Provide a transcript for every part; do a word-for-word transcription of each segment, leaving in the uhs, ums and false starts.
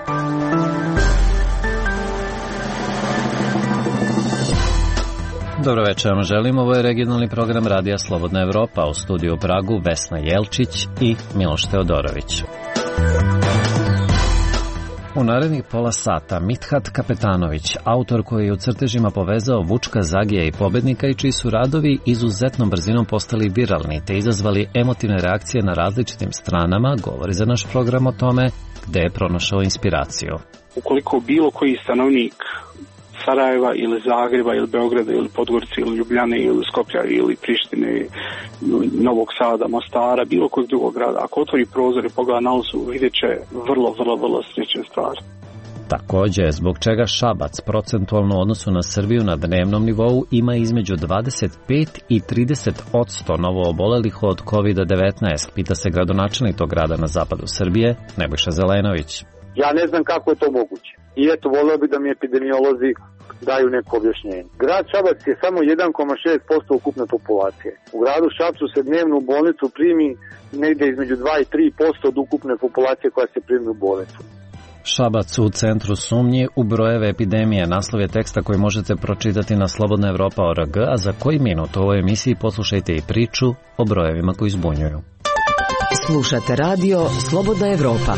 Dobro večer vam želim, ovo je regionalni program Radija Slobodna Evropa, u studiju u Pragu Vesna Jelčić i Miloš Teodorović. U narednih pola sata Mithat Kapetanović, autor koji je u crtežima povezao Vučka, Zagija i pobednika i čiji su radovi izuzetnom brzinom postali viralni te izazvali emotivne reakcije na različitim stranama, govori za naš program o tome gde je pronašao inspiraciju. Ukoliko bilo koji stanovnik Sarajeva ili Zagreba ili Beograda ili Podgorice ili Ljubljane ili Skoplja ili Prištine, Novog Sada, Mostara, bilo kojeg drugog grada, ako otvori prozor i pogleda na ulicu, vidjet će vrlo, vrlo, vrlo slične stvari. Takođe, zbog čega Šabac procentualno u odnosu na Srbiju na dnevnom nivou ima između dvadeset pet i trideset posto novo obolelih od kovid devetnaest, pita se gradonačelnik tog grada na zapadu Srbije, Nebojša Zelenović. Ja ne znam kako je to moguće. I eto, voleo bi da mi epidemiolozi daju neko objašnjenje. Grad Šabac je samo jedan zarez šest posto ukupne populacije. U gradu Šapcu se dnevno u bolnicu primi negde između dva i tri posto od ukupne populacije koja se primi u bolnicu. Šabac u centru sumnji u brojeve epidemije. Naslov je teksta koji možete pročitati na slobodna evropa tačka org, a za koji minut u ovoj emisiji poslušajte i priču o brojevima koji zbunjuju. Slušate radio Slobodna Evropa.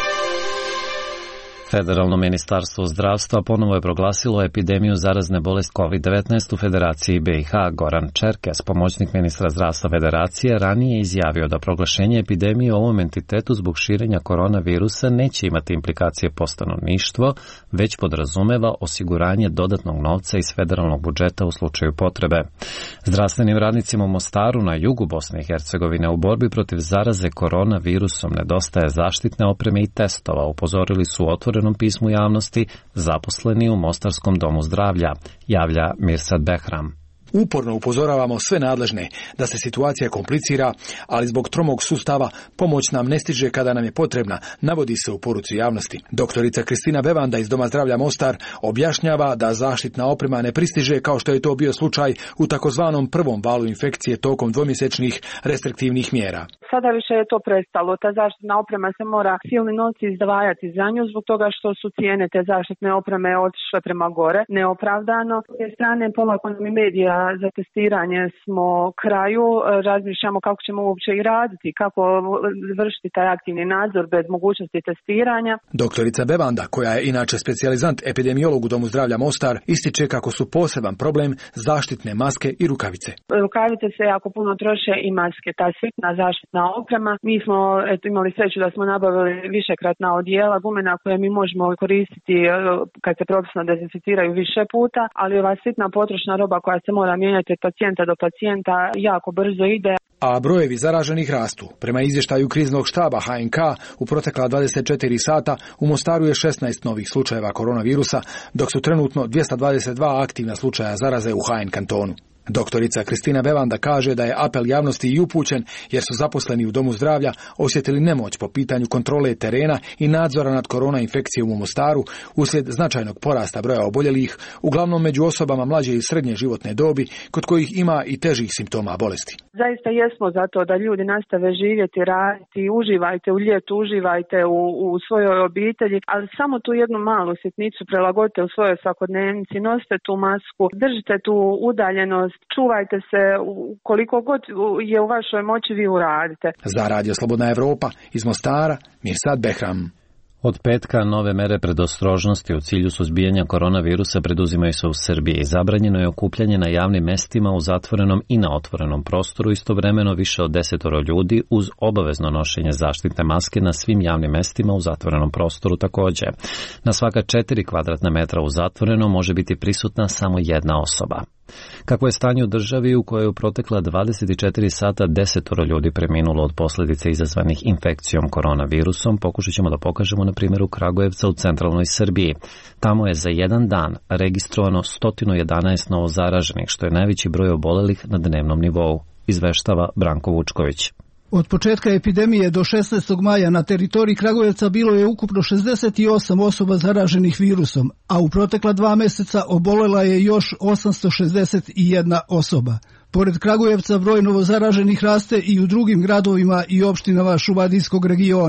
Federalno ministarstvo zdravstva ponovo je proglasilo epidemiju zarazne bolesti kovid devetnaest u Federaciji B i H. Goran Čerkes, pomoćnik ministra zdravstva Federacije, ranije izjavio da proglašenje epidemije u ovom entitetu zbog širenja koronavirusa neće imati implikacije po stanovništvo, već podrazumeva osiguranje dodatnog novca iz federalnog budžeta u slučaju potrebe. Zdravstvenim radnicima u Mostaru na jugu Bosne i Hercegovine u borbi protiv zaraze koronavirusom nedostaje zaštitne opreme i testova, upozorili su otvoreno pismu javnosti zaposleni u Mostarskom domu zdravlja, javlja Mirsad Behram. Uporno upozoravamo sve nadležne da se situacija komplicira, ali zbog tromog sustava pomoć nam ne stiže kada nam je potrebna, navodi se u poruci javnosti. Doktorica Kristina Bevanda iz Doma zdravlja Mostar objašnjava da zaštitna oprema ne pristiže kao što je to bio slučaj u takozvanom prvom valu infekcije tokom dvomjesečnih restriktivnih mjera. Sada više je to prestalo. Ta zaštitna oprema se mora silni novci izdvajati za nju zbog toga što su cijene te zaštitne opreme otišle prema gore, neopravdano. S te strane polako nam i medija za testiranje smo kraju, razmišljamo kako ćemo uopće i raditi, kako vršiti taj aktivni nadzor bez mogućnosti testiranja. Doktorica Bevanda, koja je inače specijalizant epidemiolog u Domu zdravlja Mostar, ističe kako su poseban problem zaštitne maske i rukavice. Rukavice se jako puno troše i maske, ta sitna zaštitna oprema. Mi smo eto, imali sreću da smo nabavili višekratna odijela, gumena koje mi možemo koristiti kad se propisno dezinficiraju više puta, ali ova sitna potrošna roba koja se mora mijenjati od pacijenta do pacijenta jako brzo ide. A brojevi zaraženih rastu. Prema izvještaju kriznog štaba H N K, u protekla dvadeset četiri sata u Mostaru je šesnaest novih slučajeva koronavirusa, dok su trenutno dvjesto dvadeset dva aktivna slučaja zaraze u H N kantonu. Doktorica Kristina Bevanda kaže da je apel javnosti i upućen jer su zaposleni u Domu zdravlja osjetili nemoć po pitanju kontrole terena i nadzora nad korona infekcijom u Mostaru uslijed značajnog porasta broja oboljelih, uglavnom među osobama mlađe i srednje životne dobi, kod kojih ima i težih simptoma bolesti. Zaista jesmo za to da ljudi nastave živjeti, raditi, uživajte u ljetu, uživajte u, u svojoj obitelji, ali samo tu jednu malu sitnicu prilagodite u svojoj svakodnevnici, nosite tu masku, držite tu udaljenost, čuvajte se, koliko god je u vašoj moći vi uradite. Za Radio Slobodna Evropa iz Mostara, Mirsad Behram. Od petka nove mere predostrožnosti u cilju suzbijanja koronavirusa preduzimaju se u Srbiji. Zabranjeno je okupljanje na javnim mestima u zatvorenom i na otvorenom prostoru, istovremeno više od desetoro ljudi uz obavezno nošenje zaštitne maske na svim javnim mestima u zatvorenom prostoru takođe. Na svaka četiri kvadratna metra u zatvorenom može biti prisutna samo jedna osoba. Kako je stanje u državi u kojoj je u protekla dvadeset četiri sata desetoro ljudi preminulo od posljedica izazvanih infekcijom koronavirusom, pokušat ćemo da pokažemo na primjeru Kragujevca u centralnoj Srbiji. Tamo je za jedan dan registrovano sto jedanaest novozaraženih, što je najveći broj obolelih na dnevnom nivou, izveštava Branko Vučković. Od početka epidemije do šesnaestog maja na teritoriji Kragujevca bilo je ukupno šezdeset osam osoba zaraženih virusom, a u protekla dva meseca obolela je još osamsto šezdeset jedna osoba. Pored Kragujevca broj novozaraženih raste i u drugim gradovima i opštinama Šumadijskog regiona.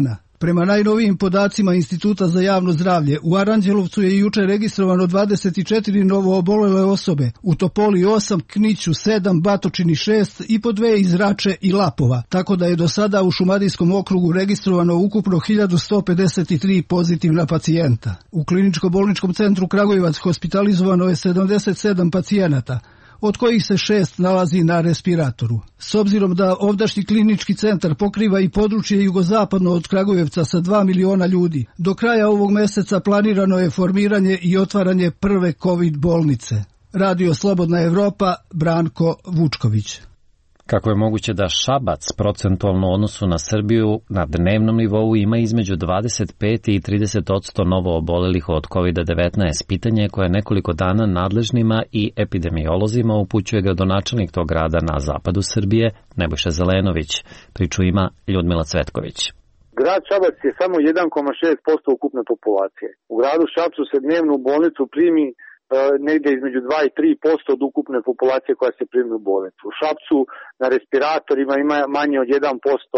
Prema najnovijim podacima Instituta za javno zdravlje, u Aranđelovcu je juče registrovano dvadeset četiri novo obolele osobe, u Topoli osam, Kniću sedam, Batočini šest i po dve iz Rače i Lapova, tako da je do sada u Šumadijskom okrugu registrovano ukupno hiljadu sto pedeset tri pozitivna pacijenta. U kliničko-bolničkom centru Kragujevac hospitalizovano je sedamdeset sedam pacijenata, od kojih se šest nalazi na respiratoru. S obzirom da ovdašnji klinički centar pokriva i područje jugozapadno od Kragujevca sa dva miliona ljudi, do kraja ovog meseca planirano je formiranje i otvaranje prve COVID bolnice. Radio Slobodna Evropa, Branko Vučković. Kako je moguće da Šabac procentualno u odnosu na Srbiju na dnevnom nivou ima između dvadeset pet i trideset posto novo obolelih od kovid devetnaest? Pitanje koje nekoliko dana nadležnima i epidemiolozima upućuje gradonačelnik tog grada na zapadu Srbije, Nebojša Zelenović. Priču ima Ljudmila Cvetković. Grad Šabac je samo jedan zarez šest posto ukupne populacije. U gradu Šapcu se dnevno u bolnicu primi negdje između dva i tri posto od ukupne populacije koja se primi u bolnicu. U Šapcu na respiratorima ima manje od jedan posto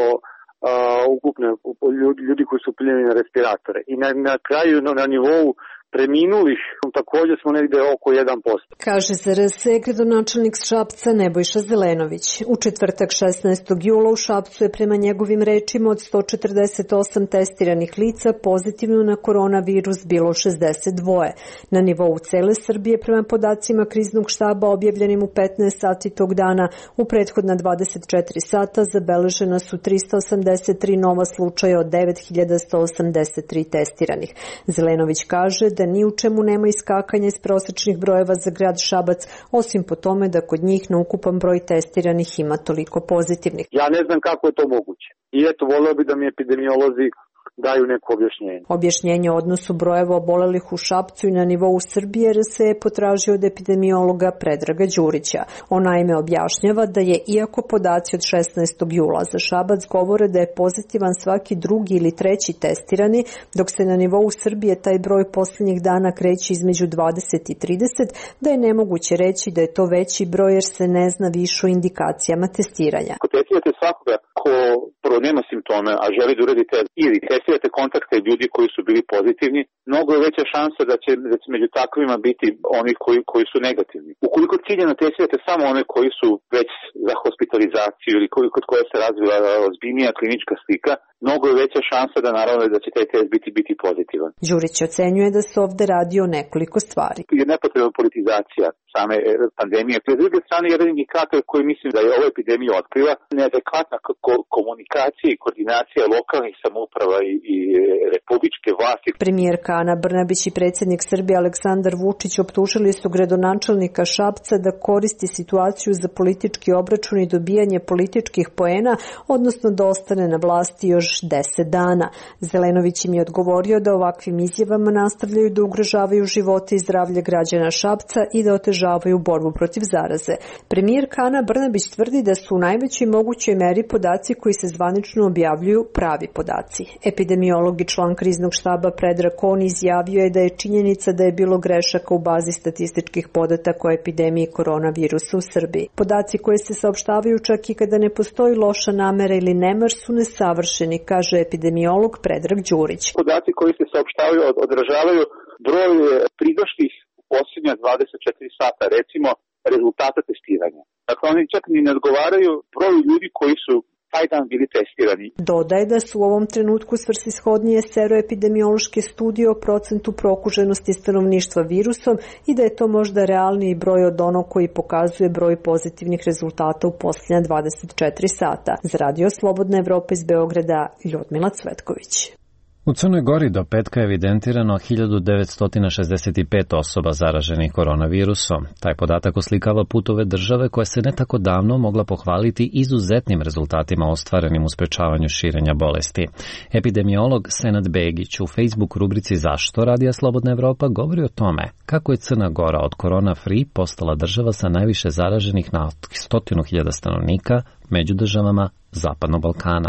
ukupne ljudi koji su primljeni na respiratore. I na, na kraju na nivou preminulih također smo negdje oko jedan posto. Kaže za R S E gradonačelnik Šapca Nebojša Zelenović. U četvrtak šesnaestog jula u Šapcu je prema njegovim rečima od sto četrdeset osam testiranih lica pozitivno na koronavirus bilo šezdeset dva. Na nivou cele Srbije prema podacima kriznog štaba objavljenim u petnaest sati tog dana u prethodna dvadeset četiri sata zabeležena su trista osamdeset tri nova slučaja od devet hiljada sto osamdeset tri testiranih. Zelenović kaže da ni u čemu nema iskakanja iz prosečnih brojeva za grad Šabac, osim po tome da kod njih na ukupan broj testiranih ima toliko pozitivnih. Ja ne znam kako je to moguće. I eto, voleo bi da mi epidemiolozi daju neko objašnjenje. Objašnjenje o odnosu brojeva obolelih u Šapcu i na nivou Srbije R S E je potražio od epidemiologa Predraga Đurića. On naime objašnjava da je, iako podaci od šesnaestog jula za Šabac govore da je pozitivan svaki drugi ili treći testirani, dok se na nivou Srbije taj broj posljednjih dana kreće između dvadeset i trideset, da je nemoguće reći da je to veći broj jer se ne zna više o indikacijama testiranja. Ako testirate svakoga ko prvo nema simptome, a želi da uradi test, ili testirate kontakte ljudi koji su bili pozitivni, mnogo je veća šansa da će, da će među takvima biti oni koji, koji su negativni. Ukoliko ciljano testirate samo one koji su već za hospitalizaciju ili koji, kod koje se razvila ozbiljnija klinička slika, mnogo je veća šansa da naravno da će taj test biti, biti pozitivan. Đurić ocenjuje da se ovde radi o nekoliko stvari. Je nepotrebna politizacija same pandemije. S druge strane, jedan indikator koji mislim da je ova epidemija otkriva, neadekvatna komunikacija i koordinacija lokalnih samouprava i, i republičke vlasti. Premijerka Ana Brnabić i predsjednik Srbije Aleksandar Vučić optužili su gradonačelnika Šapca da koristi situaciju za politički obračun i dobijanje političkih poena, odnosno da ostane na vlasti još deset dana. Zelenović im je odgovorio da ovakvim izjavama nastavljaju da ugrožavaju živote i zdravlje građana Šapca i da otežavaju borbu protiv zaraze. Premijerka Ana Brnabić tvrdi da su u najvećoj mogućoj meri podaci koji se zvanično objavljuju pravi podaci. Epidemiolog i član kriznog štaba Predrag Kon izjavio je da je činjenica da je bilo grešaka u bazi statističkih podataka o epidemiji koronavirusa u Srbiji. Podaci koji se saopštavaju čak i kada ne postoji loša namera ili nemar su nesavršeni, kaže epidemiolog Predrag Đurić. Podaci koji se saopštavaju odražavaju broj pridošlih u posljednja dvadeset četiri sata, recimo rezultata testiranja. Dakle, oni čak ni ne odgovaraju broju ljudi koji su taj dan bili testirani. Dodaje da su u ovom trenutku svrsishodnije seroepidemiološke studije o procentu prokuženosti stanovništva virusom i da je to možda realniji broj od onog koji pokazuje broj pozitivnih rezultata u posljednja dvadeset četiri sata. Za Radio Slobodna Evropa iz Beograda, Ljudmila Cvetković. U Crnoj Gori do petka je evidentirano hiljadu devetsto šezdeset pet osoba zaraženih koronavirusom. Taj podatak oslikava put ove države koja se ne tako davno mogla pohvaliti izuzetnim rezultatima ostvarenim u sprečavanju širenja bolesti. Epidemiolog Senad Begić u Facebook rubrici Zašto Radija Slobodna Evropa govori o tome kako je Crna Gora od korona free postala država sa najviše zaraženih na stotinu hiljada stanovnika među državama Zapadnog Balkana.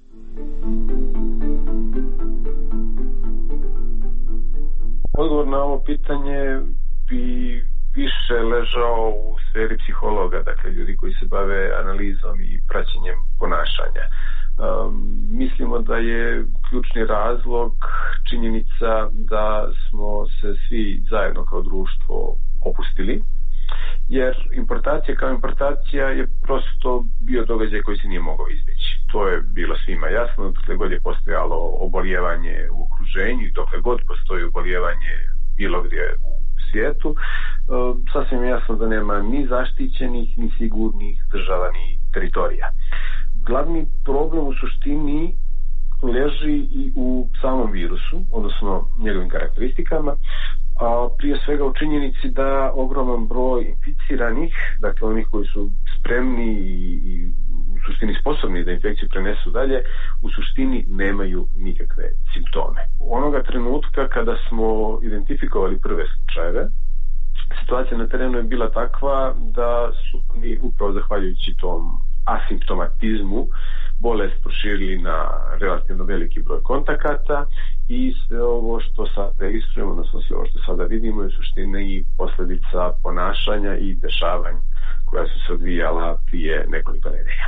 Odgovor na ovo pitanje bi više ležao u sferi psihologa, dakle ljudi koji se bave analizom i praćenjem ponašanja. Mislimo da je ključni razlog činjenica da smo se svi zajedno kao društvo opustili, jer importacija kao importacija je prosto bio događaj koji se nije mogao izbjeći. To je bilo svima jasno, dokle god je postojalo obolijevanje u okruženju i dokle god postoji obolijevanje bilo gdje u svijetu, sasvim je jasno da nema ni zaštićenih, ni sigurnih država, ni teritorija. Glavni problem u suštini leži i u samom virusu, odnosno njegovim karakteristikama, a prije svega u činjenici da ogroman broj inficiranih, dakle onih koji su spremni i u suštini sposobni da infekciju prenesu dalje, u suštini nemaju nikakve simptome. Onoga trenutka kada smo identifikovali prve slučajeve, situacija na terenu je bila takva da su oni upravo zahvaljujući tom asimptomatizmu bolest proširili na relativno veliki broj kontakata i sve ovo što sad registrujemo, odnosno sve ovo što sada vidimo je u suštini i posljedica ponašanja i dešavanja koja su se odvijala prije nekoliko nedelja.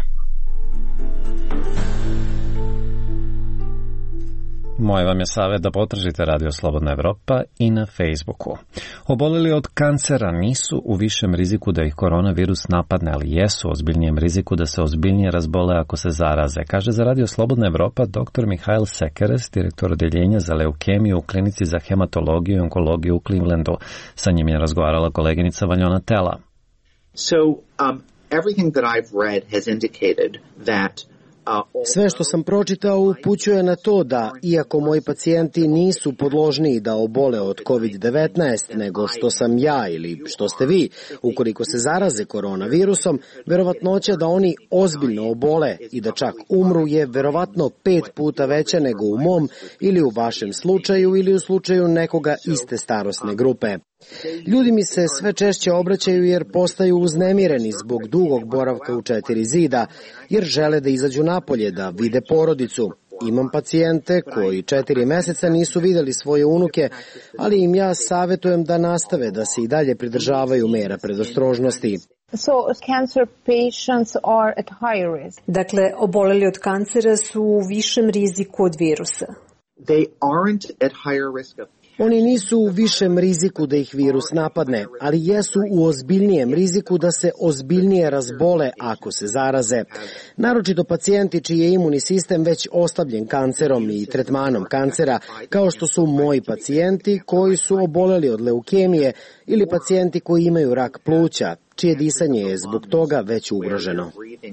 Moj vam je savjet da potražite Radio Slobodna Evropa i na Facebooku. Oboleli od kancera nisu u višem riziku da ih koronavirus napadne, ali jesu u ozbiljnijem riziku da se ozbiljnije razbole ako se zaraze, kaže za Radio Slobodna Evropa doktor Mihail Sekeres, direktor odjeljenja za leukemiju u klinici za hematologiju i onkologiju u Clevelandu. Sa njim je razgovarala koleginica Valjona Tela. So, um, everything that I've read has indicated that Sve što sam pročitao upućuje na to da, iako moji pacijenti nisu podložniji da obole od kovid devetnaest nego što sam ja ili što ste vi, ukoliko se zaraze koronavirusom, verovatnoća da oni ozbiljno obole i da čak umru je verovatno pet puta veća nego u mom ili u vašem slučaju ili u slučaju nekoga iste starosne grupe. Ljudi mi se sve češće obraćaju jer postaju uznemireni zbog dugog boravka u četiri zida, jer žele da izađu napolje, da vide porodicu. Imam pacijente koji četiri meseca nisu videli svoje unuke, ali im ja savjetujem da nastave da se i dalje pridržavaju mera predostrožnosti. So, cancer patients are at higher risk. Dakle, oboleli od kancera su u višem riziku od virusa. They aren't at higher risk of Oni nisu u višem riziku da ih virus napadne, ali jesu u ozbiljnijem riziku da se ozbiljnije razbole ako se zaraze. Naročito pacijenti čiji je imunni sistem već oslabljen kancerom i tretmanom kancera, kao što su moji pacijenti koji su oboleli od leukemije ili pacijenti koji imaju rak pluća, čije disanje je zbog toga već ugroženo.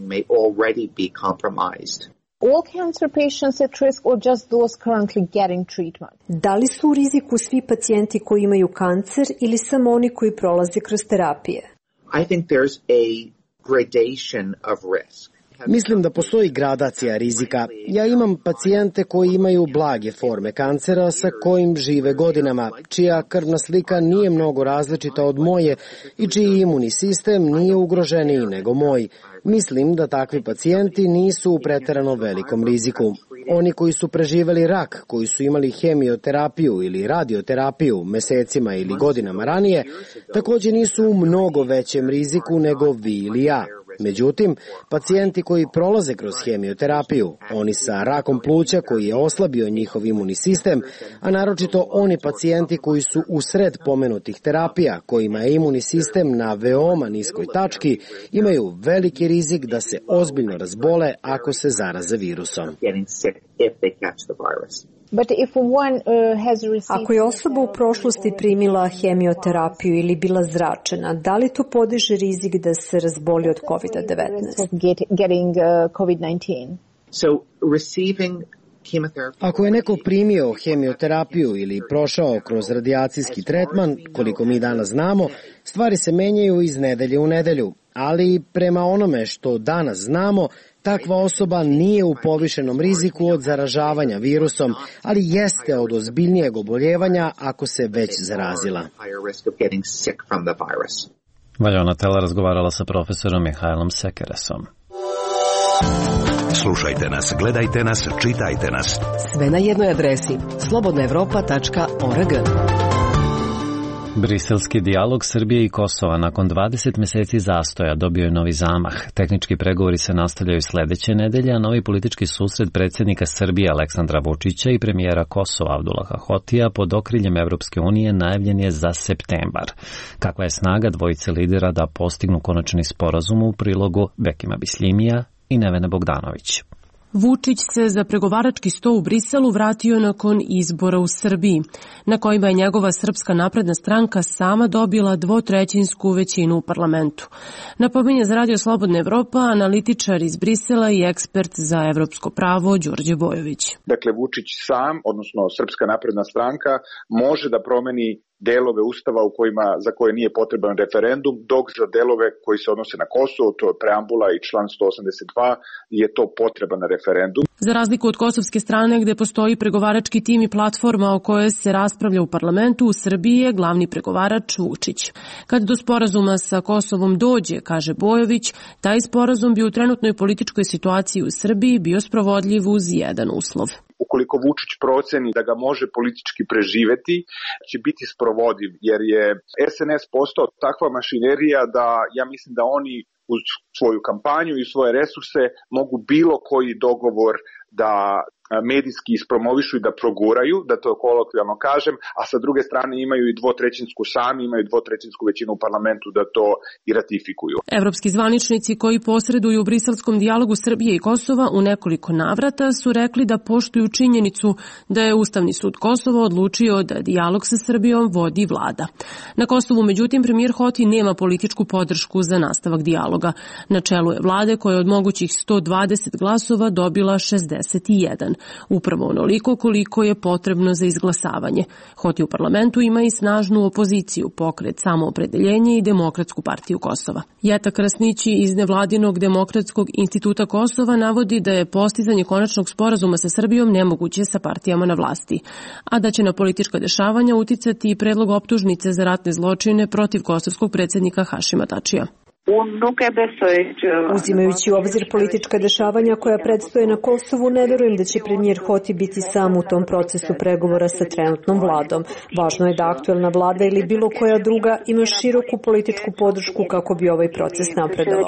All cancer patients at risk or just those currently getting treatment? Da li su u riziku svi pacijenti koji imaju kancer ili samo oni koji prolaze kroz terapije? I think there's a gradation of risk. Mislim da postoji gradacija rizika. Ja imam pacijente koji imaju blage forme kancera sa kojim žive godinama, čija krvna slika nije mnogo različita od moje i čiji imunni sistem nije ugroženiji nego moj. Mislim da takvi pacijenti nisu u preterano velikom riziku. Oni koji su preživeli rak, koji su imali hemioterapiju ili radioterapiju mesecima ili godinama ranije, također nisu u mnogo većem riziku nego vi ili ja. Međutim, pacijenti koji prolaze kroz hemioterapiju, oni sa rakom pluća koji je oslabio njihov imunni sistem, a naročito oni pacijenti koji su usred pomenutih terapija, kojima je imunni sistem na veoma niskoj tački, imaju veliki rizik da se ozbiljno razbole ako se zaraze virusom. Ako je osoba u prošlosti primila hemioterapiju ili bila zračena, da li to podiže rizik da se razboli od kovid devetnaest? Ako je neko primio hemioterapiju ili prošao kroz radijacijski tretman, koliko mi danas znamo, stvari se menjaju iz nedelje u nedelju, ali prema onome što danas znamo, takva osoba nije u povišenom riziku od zaražavanja virusom, ali jeste od ozbiljnijeg oboljevanja ako se već zarazila. Valjona Tela razgovarala sa profesorom Mihailom Sekeresom. Slušajte nas, gledajte nas, čitajte nas. Sve na jednoj adresi slobodna evropa tačka org. Briselski dijalog Srbije i Kosova nakon dvadeset meseci zastoja dobio je novi zamah. Tehnički pregovori se nastavljaju sledeće nedelje, a novi politički susret predsjednika Srbije Aleksandra Vučića i premijera Kosova Abdullaha Hotija pod okriljem Evropske unije najavljen je za septembar. Kakva je snaga dvojice lidera da postignu konačni sporazum u prilogu Bekima Bisljimija i Nevene Bogdanović. Vučić se za pregovarački sto u Briselu vratio nakon izbora u Srbiji, na kojima je njegova Srpska napredna stranka sama dobila dvotrećinsku većinu u parlamentu. Napominje za Radio Slobodna Evropa analitičar iz Brisela i ekspert za evropsko pravo Đorđe Bojović. Dakle, Vučić sam, odnosno Srpska napredna stranka, može da promeni delove Ustava u kojima, za koje nije potreban referendum, dok za delove koji se odnose na Kosovo, to je preambula i član sto osamdeset dva, je to potreban referendum. Za razliku od kosovske strane gde postoji pregovarački tim i platforma o kojoj se raspravlja u parlamentu, u Srbiji je glavni pregovarač Vučić. Kad do sporazuma sa Kosovom dođe, kaže Bojović, taj sporazum bi u trenutnoj političkoj situaciji u Srbiji bio sprovodljiv uz jedan uslov. Ukoliko Vučić proceni da ga može politički preživeti, će biti sprovodiv, jer je es en es postao takva mašinerija da ja mislim da oni uz svoju kampanju i svoje resurse mogu bilo koji dogovor da medijski ispromovišu i da proguraju, da to kolokvijalno kažem, a sa druge strane imaju i dvotrećinsku sami, imaju dvotrećinsku većinu u parlamentu da to i ratifikuju. Evropski zvaničnici koji posreduju u briselskom dijalogu Srbije i Kosova u nekoliko navrata su rekli da poštuju činjenicu da je Ustavni sud Kosova odlučio da dijalog sa Srbijom vodi vlada. Na Kosovu, međutim, premijer Hoti nema političku podršku za nastavak dijaloga. Na čelu je vlade koja je od mogućih sto dvadeset glasova dobila šezdeset jedan. Upravo onoliko koliko je potrebno za izglasavanje. Hoti u parlamentu ima i snažnu opoziciju, Pokret Samoopredeljenje i Demokratsku partiju Kosova. Jeta Krasnići iz nevladinog Demokratskog instituta Kosova navodi da je postizanje konačnog sporazuma sa Srbijom nemoguće sa partijama na vlasti, a da će na politička dešavanja uticati i predlog optužnice za ratne zločine protiv kosovskog predsjednika Hašima Tačija. Uzimajući u obzir politička dešavanja koja predstoje na Kosovu, ne verujem da će premijer Hoti biti sam u tom procesu pregovora sa trenutnom vladom. Važno je da aktuelna vlada ili bilo koja druga ima široku političku podršku kako bi ovaj proces napredovao.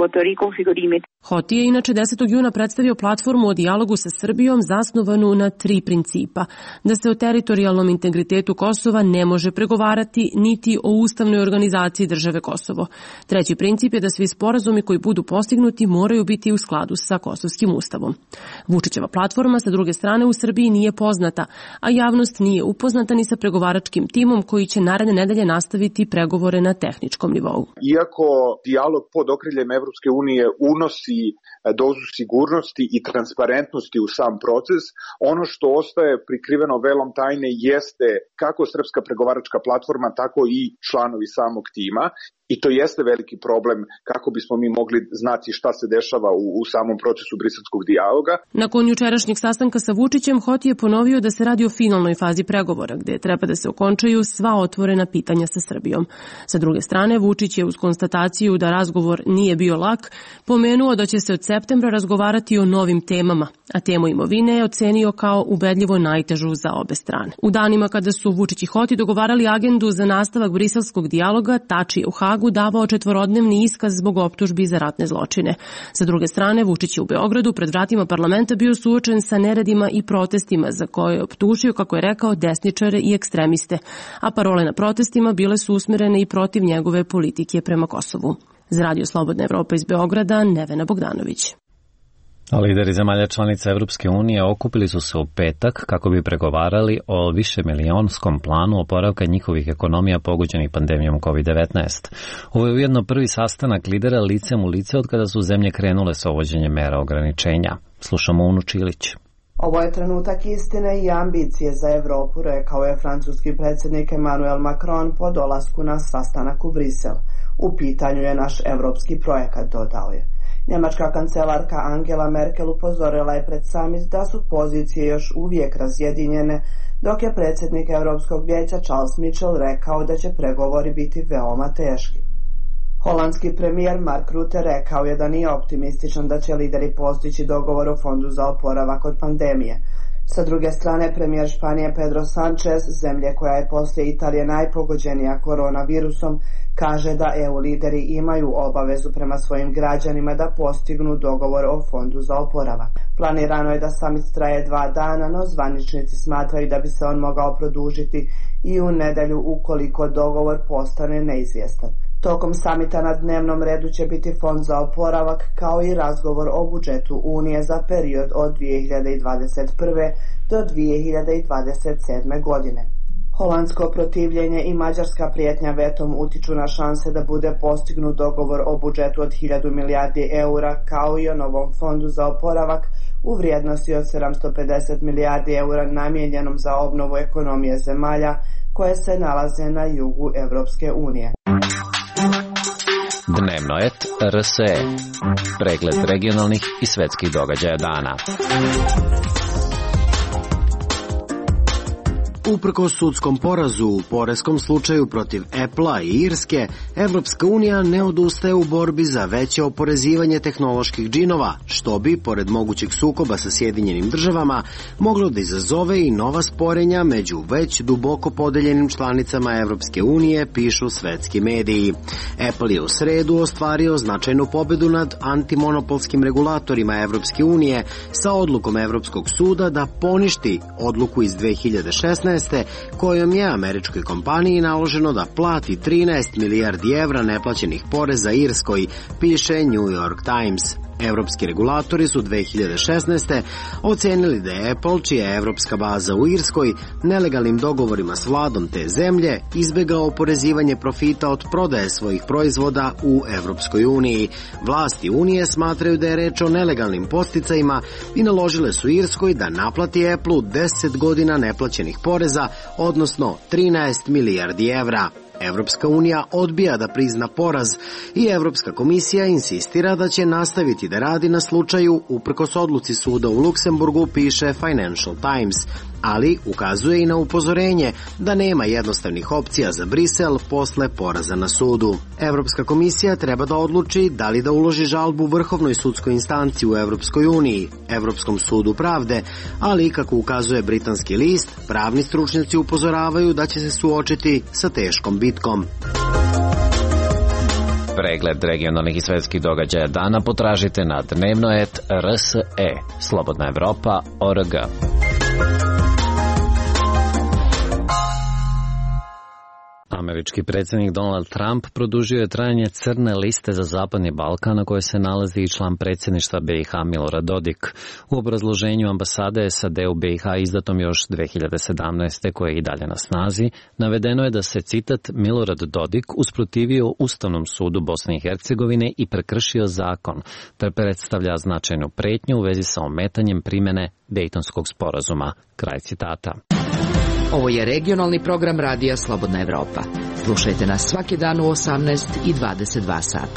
Hoti je inače desetog juna predstavio platformu o dijalogu sa Srbijom zasnovanu na tri principa. Da se o teritorijalnom integritetu Kosova ne može pregovarati, niti o ustavnoj organizaciji države Kosovo. Treći princip je da svi sporazumi koji budu postignuti moraju biti u skladu sa kosovskim ustavom. Vučićeva platforma sa druge strane u Srbiji nije poznata, a javnost nije upoznata ni sa pregovaračkim timom koji će naredne nedelje nastaviti pregovore na tehničkom nivou. Iako dijalog pod okriljem Evropske unije unosi dozu sigurnosti i transparentnosti u sam proces, ono što ostaje prikriveno velom tajne jeste kako srpska pregovaračka platforma, tako i članovi samog tima. I to jeste veliki problem kako bismo mi mogli znati šta se dešava u, u samom procesu briselskog dijaloga. Nakon jučerašnjeg sastanka sa Vučićem, Hoti je ponovio da se radi o finalnoj fazi pregovora, gde treba da se okončaju sva otvorena pitanja sa Srbijom. Sa druge strane, Vučić je uz konstataciju da razgovor nije bio lak, pomenuo da će se od septembra razgovarati o novim temama, a temu imovine je ocenio kao ubedljivo najtežu za obe strane. U danima kada su Vučić i Hoti dogovarali agendu za nastavak briselskog dijaloga, Tači je u Hagu davao četvorodnevni iskaz zbog optužbi za ratne zločine. Sa druge strane, Vučić je u Beogradu pred vratima parlamenta bio suočen sa neredima i protestima za koje je optužio, kako je rekao, desničare i ekstremiste, a parole na protestima bile su usmerene i protiv njegove politike prema Kosovu. Za Radio Slobodna Evropa iz Beograda, Nevena Bogdanović. Lideri zemalja članica Evropske unije okupili su se u petak kako bi pregovarali o višemilijonskom planu oporavka njihovih ekonomija pogođenih pandemijom kovid devetnaest. Ovo je ujedno prvi sastanak lidera licem u lice od kada su zemlje krenule sa uvođenjem mera ograničenja. Slušamo Unu Čilić. Ovo je trenutak istine i ambicije za Evropu, rekao je francuski predsjednik Emmanuel Macron po dolasku na sastanak u Brisel. U pitanju je naš evropski projekat, dodao je. Njemačka kancelarka Angela Merkel upozorila je pred samit da su pozicije još uvijek razjedinjene, dok je predsjednik Europskog vijeća Charles Michel rekao da će pregovori biti veoma teški. Holandski premijer Mark Rutte rekao je da nije optimističan da će lideri postići dogovor o fondu za oporavak od pandemije. Sa druge strane, premijer Španije Pedro Sanchez, zemlje koja je poslije Italije najpogođenija koronavirusom, kaže da E U lideri imaju obavezu prema svojim građanima da postignu dogovor o fondu za oporavak. Planirano je da samit traje dva dana, no zvaničnici smatraju da bi se on mogao produžiti i u nedelju ukoliko dogovor postane neizvjestan. Tokom samita na dnevnom redu će biti fond za oporavak kao i razgovor o budžetu Unije za period od dvije hiljade dvadeset prve do dvije hiljade dvadeset sedme godine. Holandsko protivljenje i mađarska prijetnja vetom utiču na šanse da bude postignut dogovor o budžetu od hiljadu milijardi eura kao i o novom fondu za oporavak u vrijednosti od sedamsto pedeset milijardi eura namijenjenom za obnovu ekonomije zemalja koje se nalaze na jugu Evropske unije. Dnevno et R S E. Pregled regionalnih i svetskih događaja dana. Uprkos sudskom porazu u poreskom slučaju protiv Apple-a i Irske, Evropska unija ne odustaje u borbi za veće oporezivanje tehnoloških džinova, što bi, pored mogućeg sukoba sa Sjedinjenim državama, moglo da izazove i nova sporenja među već duboko podeljenim članicama Evropske unije, pišu svetski mediji. Apple je u sredu ostvario značajnu pobedu nad antimonopolskim regulatorima Evropske unije sa odlukom Evropskog suda da poništi odluku iz dve hiljade šesnaeste kojom je američkoj kompaniji naloženo da plati trinaest milijardi evra neplaćenih poreza Irskoj, piše New York Times. Evropski regulatori su dve hiljade šesnaeste ocenili da je Apple, čija je evropska baza u Irskoj, nelegalnim dogovorima s vladom te zemlje izbegao oporezivanje profita od prodaje svojih proizvoda u Evropskoj uniji. Vlasti Unije smatraju da je reč o nelegalnim podsticajima i naložile su Irskoj da naplati Apple-u deset godina neplaćenih poreza, odnosno trinaest milijardi evra. Evropska unija odbija da prizna poraz i Evropska komisija insistira da će nastaviti da radi na slučaju uprkos odluci suda u Luksemburgu, piše Financial Times, ali ukazuje i na upozorenje da nema jednostavnih opcija za Brisel posle poraza na sudu. Evropska komisija treba da odluči da li da uloži žalbu vrhovnoj sudskoj instanci u Evropskoj uniji, Evropskom sudu pravde, ali kako ukazuje britanski list, pravni stručnjaci upozoravaju da će se suočiti sa teškom bitkom. Pregled regionalnih i svetskih događaja dana potražite na dnevno et R S E, Slobodna Evropa, O R G. Američki predsjednik Donald Trump produžio je trajanje crne liste za Zapadni Balkan na kojoj se nalazi i član predsjedništva B i H Milorad Dodik. U obrazloženju ambasade S A D u B i H izdatom još dve hiljade sedamnaeste koje je i dalje na snazi, navedeno je da se, citat, Milorad Dodik usprotivio Ustavnom sudu Bosne i Hercegovine i prekršio zakon, te predstavlja značajnu pretnju u vezi sa ometanjem primjene Dejtonskog sporazuma. Kraj citata. Ovo je regionalni program radija Slobodna Evropa. Slušajte nas svaki dan u osamnaest i dvadeset dva sata.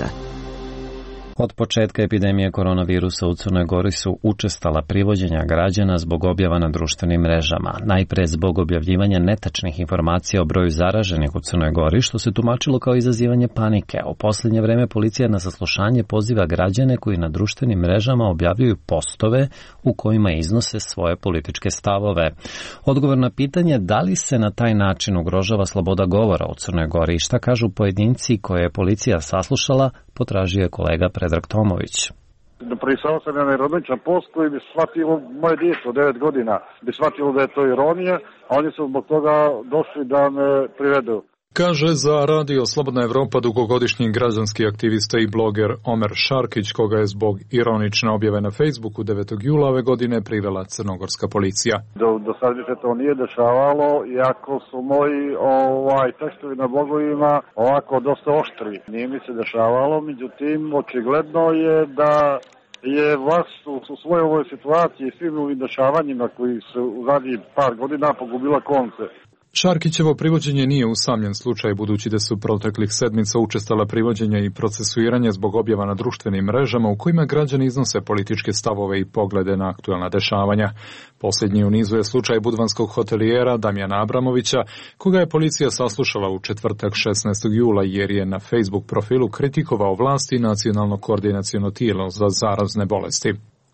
Od početka epidemije koronavirusa u Crnoj Gori su učestala privođenja građana zbog objava na društvenim mrežama. Najpre zbog objavljivanja netačnih informacija o broju zaraženih u Crnoj Gori, što se tumačilo kao izazivanje panike. U posljednje vreme policija na saslušanje poziva građane koji na društvenim mrežama objavljuju postove u kojima iznose svoje političke stavove. Odgovor na pitanje da li se na taj način ugrožava sloboda govora u Crnoj Gori i šta kažu pojedinci koje je policija saslušala, potražio je kolega Predrag Tomović. Napisao sam jedan ironičan post koji bi shvatilo moje djeco, devet godina, bi shvatilo da je to ironija, a oni su zbog toga došli da me privedu. Kaže za radio Slobodna Evropa dugogodišnji građanski aktivista i bloger Omer Šarkić, koga je zbog ironične objave na Facebooku devetog jula ove godine privela crnogorska policija. Do, do sad se to nije dešavalo, iako su moji ovaj, tekstovi na blogovima ovako dosta oštri. Nije mi se dešavalo, međutim, očigledno je da je vlast u, u svojoj ovoj situaciji i svim ovim dešavanjima koji su u zadnjih par godina pogubila konce. Šarkićevo privođenje nije usamljen slučaj, budući da su proteklih sedmica učestala privođenja i procesuiranje zbog objava na društvenim mrežama u kojima građani iznose političke stavove i poglede na aktuelna dešavanja. Posljednji u nizu je slučaj budvanskog hotelijera Damjana Abramovića, koga je policija saslušala u četvrtak šesnaestog jula jer je na Facebook profilu kritikovao vlasti i nacionalno koordinaciono tijelo za zarazne bolesti.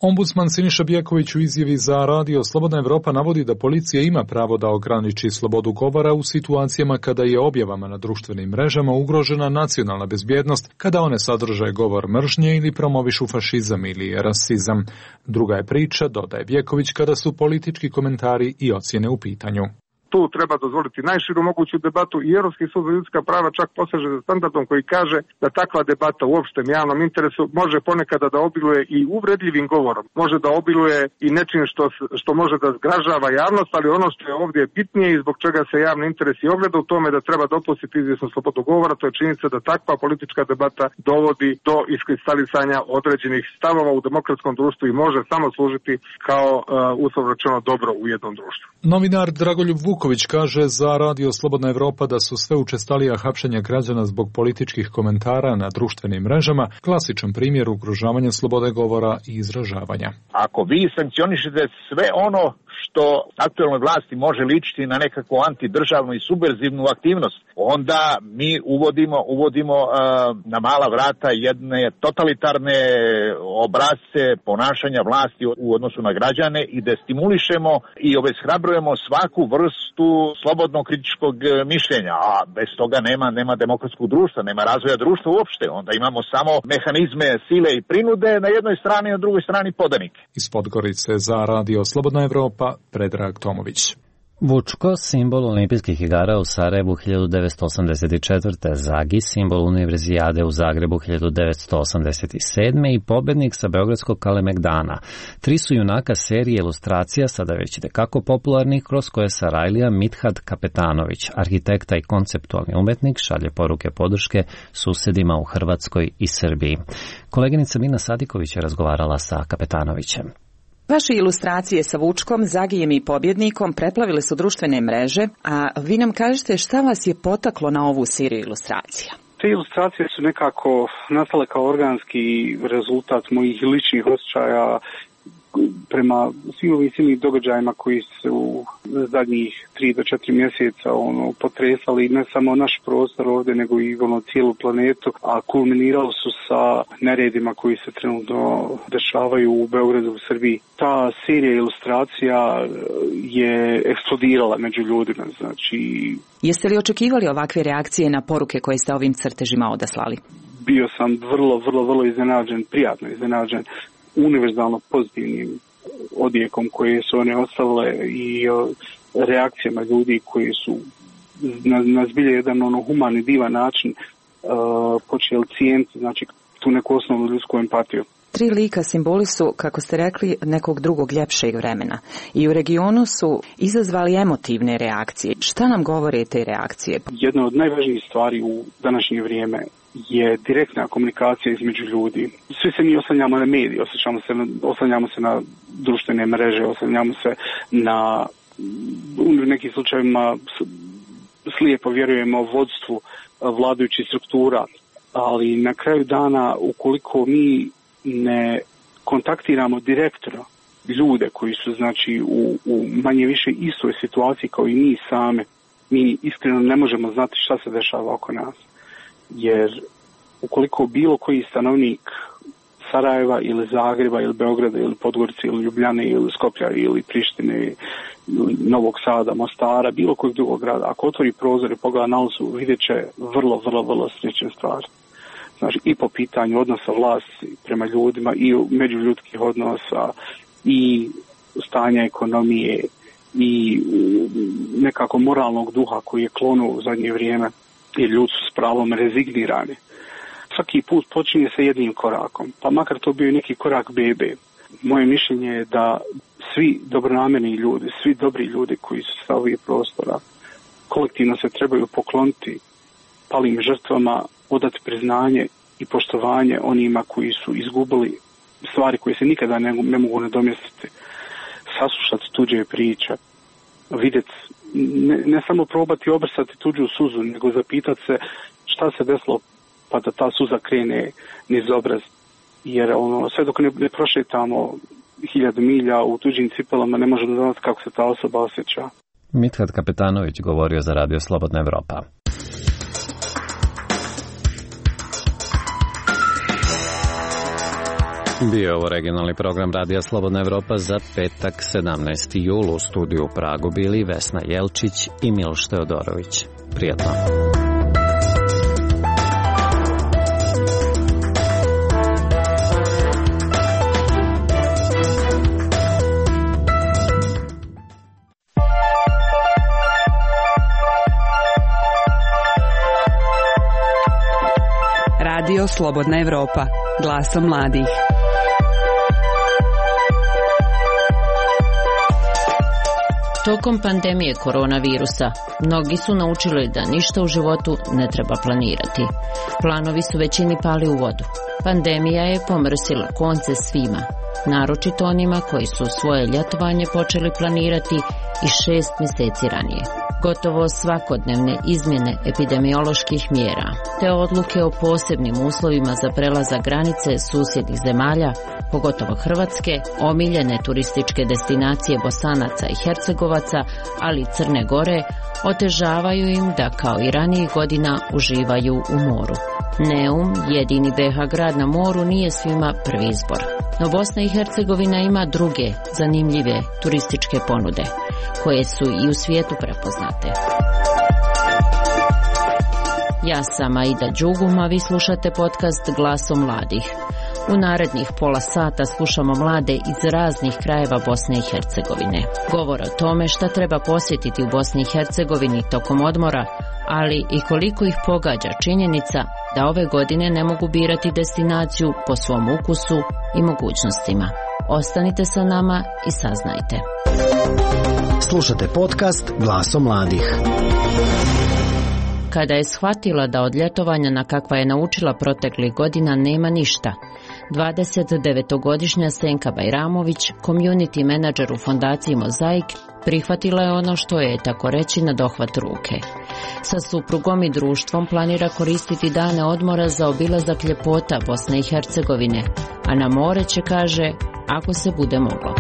Ombudsman Siniša Bjeković u izjavi za Radio Slobodna Evropa navodi da policija ima pravo da ograniči slobodu govora u situacijama kada je objavama na društvenim mrežama ugrožena nacionalna bezbjednost, kada one sadrže govor mržnje ili promovišu fašizam ili rasizam. Druga je priča, dodaje Bjeković, kada su politički komentari i ocjene u pitanju. Tu treba dozvoliti najširu moguću debatu i Europski sud za ljudska prava čak poseže za standardom koji kaže da takva debata u opštem javnom interesu može ponekada da obiluje i uvredljivim govorom, može da obiluje i nečim što, što može da zgražava javnost, ali ono što je ovdje bitnije i zbog čega se javni interes i ogleda u tome da treba dopustiti izvjesnu slobodu govora, to je činjenica da takva politička debata dovodi do iskristalisanja određenih stavova u demokratskom društvu i može samo služiti kao uh, uslovno rečeno dobro u jednom društvu. Novinar Dragoljub Vuković kaže za Radio Slobodna Evropa da su sve učestalija hapšenja građana zbog političkih komentara na društvenim mrežama klasičan primjer ugrožavanja slobode govora i izražavanja. Ako vi sankcionišete sve ono što aktuelnoj vlasti može ličiti na nekakvu antidržavnu i subverzivnu aktivnost, onda mi uvodimo, uvodimo uh, na mala vrata jedne totalitarne obrazce ponašanja vlasti u odnosu na građane i destimulišemo i obeshrabrujemo svaku vrstu slobodnog kritičkog mišljenja, a bez toga nema, nema demokratskog društva, nema razvoja društva uopšte. Onda imamo samo mehanizme sile i prinude na jednoj strani, na drugoj strani podanike. Iz Podgorice za Radio Slobodna Evropa, Predrag Tomović. Vučko, simbol olimpijskih igara u Sarajevu hiljadu devetsto osamdeset četvrte. Zagi, simbol univerzijade u Zagrebu hiljadu devetsto osamdeset sedme. i pobednik sa Beogradskog Kalemegdana. Tri su junaka serije ilustracija, sada već tekako popularnih, kroz koje Sarajlija Mithat Kapetanović, arhitekta i konceptualni umetnik, šalje poruke podrške susedima u Hrvatskoj i Srbiji. Koleginica Mina Sadiković je razgovarala sa Kapetanovićem. Vaše ilustracije sa Vučkom, Zagijem i pobjednikom preplavile su društvene mreže, a vi nam kažete šta vas je potaklo na ovu seriju ilustracija? Te ilustracije su nekako nastale kao organski rezultat mojih ličnih osjećaja prema svim ovim silnim događajima koji su zadnjih tri do četiri mjeseca ono, potresali ne samo naš prostor ovdje, nego i ono, cijelu planetu, a kulminirali su sa neredima koji se trenutno dešavaju u Beogradu, u Srbiji. Ta serija ilustracija je eksplodirala među ljudima. Znači, jeste li očekivali ovakve reakcije na poruke koje ste ovim crtežima odaslali? Bio sam vrlo, vrlo, vrlo iznenađen, prijatno iznenađen univerzalno pozitivnim odjekom koje su one ostavile i o, reakcijama ljudi koji su na, na zbilje jedan ono humani, divan način uh, počeli cijeniti, znači, tu neku osnovnu ljudsku empatiju. Tri lika simboli su, kako ste rekli, nekog drugog ljepšeg vremena i u regionu su izazvali emotivne reakcije. Šta nam govore te reakcije? Jedna od najvažnijih stvari u današnje vrijeme je direktna komunikacija između ljudi. Svi se mi oslanjamo na medije, oslanjamo se na, oslanjamo se na društvene mreže, oslanjamo se na, u nekim slučajevima slijepo vjerujemo vodstvu vladajućih struktura, ali na kraju dana ukoliko mi ne kontaktiramo direktno ljude koji su znači u, u manje više istoj situaciji kao i mi same, mi iskreno ne možemo znati šta se dešava oko nas. Jer ukoliko bilo koji stanovnik Sarajeva ili Zagreba ili Beograda ili Podgorice ili Ljubljane ili Skoplja ili Prištine ili Novog Sada, Mostara, bilo kojeg drugog grada, ako otvori prozor i pogleda na ulicu, vidjet će vrlo, vrlo, vrlo slične stvari. Znači, i po pitanju odnosa vlasti prema ljudima i međuljudskih odnosa i stanja ekonomije i nekako moralnog duha koji je klonuo u zadnje vrijeme, jer ljudi su s pravom rezignirani. Svaki put počinje sa jednim korakom, pa makar to bio neki korak bebe. Moje mišljenje je da svi dobronamerni ljudi, svi dobri ljudi koji su sa ovih prostora, kolektivno se trebaju pokloniti palim žrtvama, odati priznanje i poštovanje onima koji su izgubili stvari koje se nikada ne, ne mogu nadomjestiti, saslušati tuđe priče, vidjeti, ne, ne samo probati obrsati tuđu suzu, nego zapitati se šta se desilo pa da ta suza krene niz obraz. Jer ono, sve dok ne, ne prošetamo hiljadu milja u tuđim cipelama, ne možemo znati kako se ta osoba osjeća. Mithat Kapetanović govorio za Radio Slobodna Evropa. Bio je ovo regionalni program Radija Slobodna Evropa za petak sedamnaesti jul. U studiju u Pragu bili Vesna Jelčić i Miloš Teodorović. Prijatno. Radio Slobodna Evropa, glasom mladih. Tokom pandemije koronavirusa, mnogi su naučili da ništa u životu ne treba planirati. Planovi su većini pali u vodu. Pandemija je pomrsila konce svima, naročito onima koji su svoje ljetovanje počeli planirati i šest mjeseci ranije. Gotovo svakodnevne izmjene epidemioloških mjera, te odluke o posebnim uslovima za prelazak granice susjednih zemalja, pogotovo Hrvatske, omiljene turističke destinacije Bosanaca i Hercegovaca, ali i Crne Gore, otežavaju im da kao i ranijih godina uživaju u moru. Neum, jedini B H grad na moru, nije svima prvi izbor. No Bosna i Hercegovina ima druge zanimljive turističke ponude, koje su i u svijetu prepoznate. Ja sam Aida Đugum, a vi slušate podcast Glasom mladih. U narednih pola sata slušamo mlade iz raznih krajeva Bosne i Hercegovine. Govor o tome šta treba posjetiti u Bosni i Hercegovini tokom odmora, ali i koliko ih pogađa činjenica da ove godine ne mogu birati destinaciju po svom ukusu i mogućnostima. Ostanite sa nama i saznajte. Slušate podcast Glasom mladih. Kada je shvatila da od ljetovanja na kakva je naučila proteklih godina nema ništa, dvadesetdevetogodišnja Senka Bajramović, community menadžer u fondaciji Mozaik, prihvatila je ono što je, tako reći, na dohvat ruke. Sa suprugom i društvom planira koristiti dane odmora za obilazak ljepota Bosne i Hercegovine, a na more će, kaže, ako se bude moglo.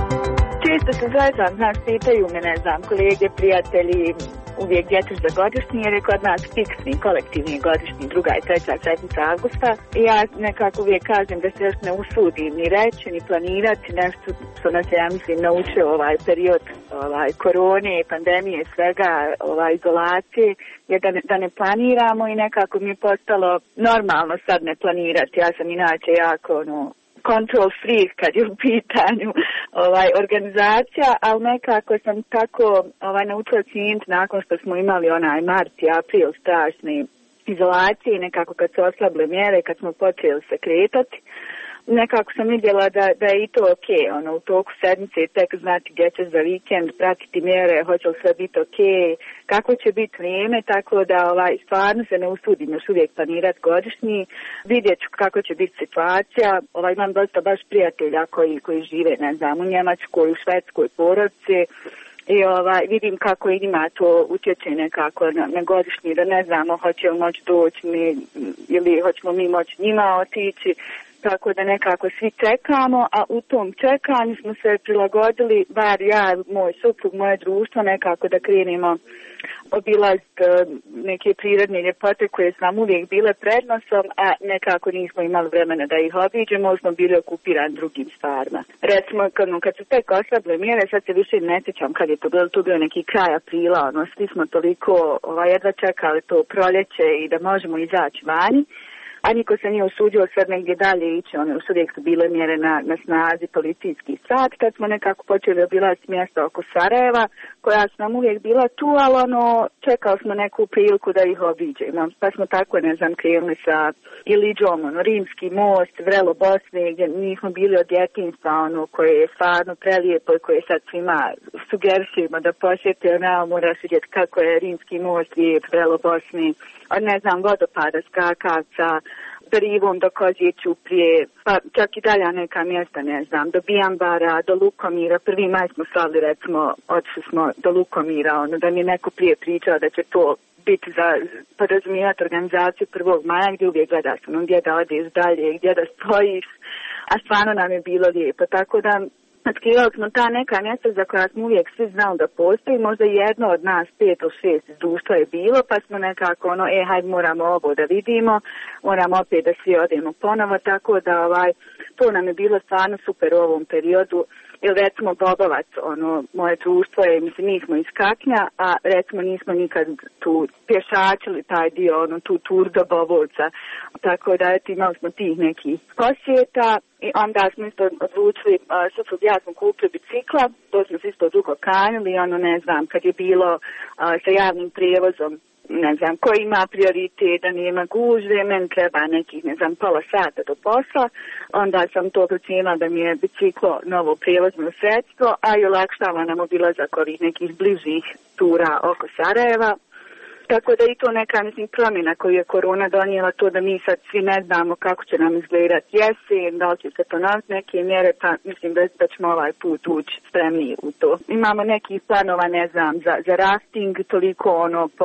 Često se zezam, znaš, pitaju me, ne znam, kolege, prijatelji, uvijek gdje ćeš za godišnji, jer je kod nas fiksni, kolektivni godišnji, druga i treća sedmica avgusta. I ja nekako uvijek kažem da se još ne usudim ni reći, ni planirati nešto što nas je, ja mislim, naučio ovaj period ovaj, korone, pandemije, svega, ovaj, izolacije, je da ne, da ne planiramo i nekako mi je postalo normalno sad ne planirati. Ja sam inače jako, ono, control freak kad je u pitanju ovaj, organizacija, ali nekako sam tako ovaj, naučila cijeniti nakon što smo imali onaj mart i april strašne izolacije i nekako kad su oslabile mjere, kad smo počeli se kretati, nekako sam vidjela da, da je i to ok, ono, u toku sedmice tek znati gdje ćeš za vikend, pratiti mjere, hoće li sve biti ok, kako će biti vrijeme, tako da ovaj, stvarno se ne usudim još uvijek planirati godišnji, vidjet ću kako će biti situacija, ovaj, imam dosta baš prijatelja koji, koji žive, ne znam, u Njemačkoj, u Švedskoj porodici, i ovaj, vidim kako i njima to utječe nekako na, na godišnji, da ne znamo hoće li moći doći mi, ili hoćemo mi moći njima otići, tako da nekako svi čekamo, a u tom čekanju smo se prilagodili, bar ja, moj suprug, moje društvo, nekako da krenemo obilazit neke prirodne ljepote koje su nam uvijek bile prednosom, a nekako nismo imali vremena da ih obiđemo, smo bili okupirani drugim stvarima. Recimo, kad, kad su tek oslabile mjere, sad se više ne sjećam kad je to bilo, to bio neki kraj aprila, ono, svi smo toliko ovaj, jedva čekali to proljeće i da možemo izaći vani. A niko se nije usudio sad negdje dalje ići, one još uvijek su bile mjere na, na snazi, policijski sat, tad smo nekako počeli obilaziti mjesta oko Sarajeva, koja su nam uvijek bila tu, ali ono, čekali smo neku priliku da ih obiđemo. Pa smo tako, ne znam, krenuli sa Iliđom, ono, Rimski most, Vrelo Bosne, gdje nismo bili od djetinjstva, ono, koje je stvarno prelijepo i koje sad svima sugerisujemo da posjete, ono, moraš vidjeti kako je Rimski most lijep, Vrelo Bosne, od, ne znam, vodopada, skakavca, Rivom do Kozjećuprije, pa čak i dalja neka mjesta, ne znam, do Bijambara, do Lukomira. Prvi maj smo slavili, recimo, odšli smo do Lukomira, ono, da mi je neko prije pričao da će to biti za podrazumijevati organizaciju prvog maja, gdje uvijek gledaš, ono, gdje da odeš dalje, gdje da stojiš, a stvarno nam je bilo lijepo, tako da Otkrivali smo ta neka mjesta za koja smo uvijek svi znali da postoji, možda jedno od nas, pet ili šest iz društva je bilo, pa smo nekako ono, e, hajde moramo ovo da vidimo, moramo opet da svi odemo ponovo, tako da ovaj, to nam je bilo stvarno super u ovom periodu. Ili recimo Bobovac, ono, moje društvo je, mislim, mi smo iz Kaknja, a recimo nismo nikad tu pješačili taj dio, ono, tu tur do Bobovca. Tako da, eto, imali smo tih nekih posjeta i onda smo isto odlučili, suprug ja smo kupili bicikla, to smo se isto dugo kanjili, ono, ne znam, kad je bilo a, sa javnim prijevozom, ne znam, ko ima prioritet, da nema gužve, meni treba nekih, ne znam, pola sata do posla, onda sam to procijenila da mi je biciklo novo prijevozno sredstvo, a i olakšava nam obilazak ovih nekih bližih tura oko Sarajeva. Tako da i to neka, mislim, promjena koju je korona donijela, to da mi sad svi ne znamo kako će nam izgledati jesen, da li će se ponoviti neke mjere, pa mislim da, da ćemo ovaj put ući spremniji u to. Imamo nekih planova, ne znam, za, za rafting, toliko ono po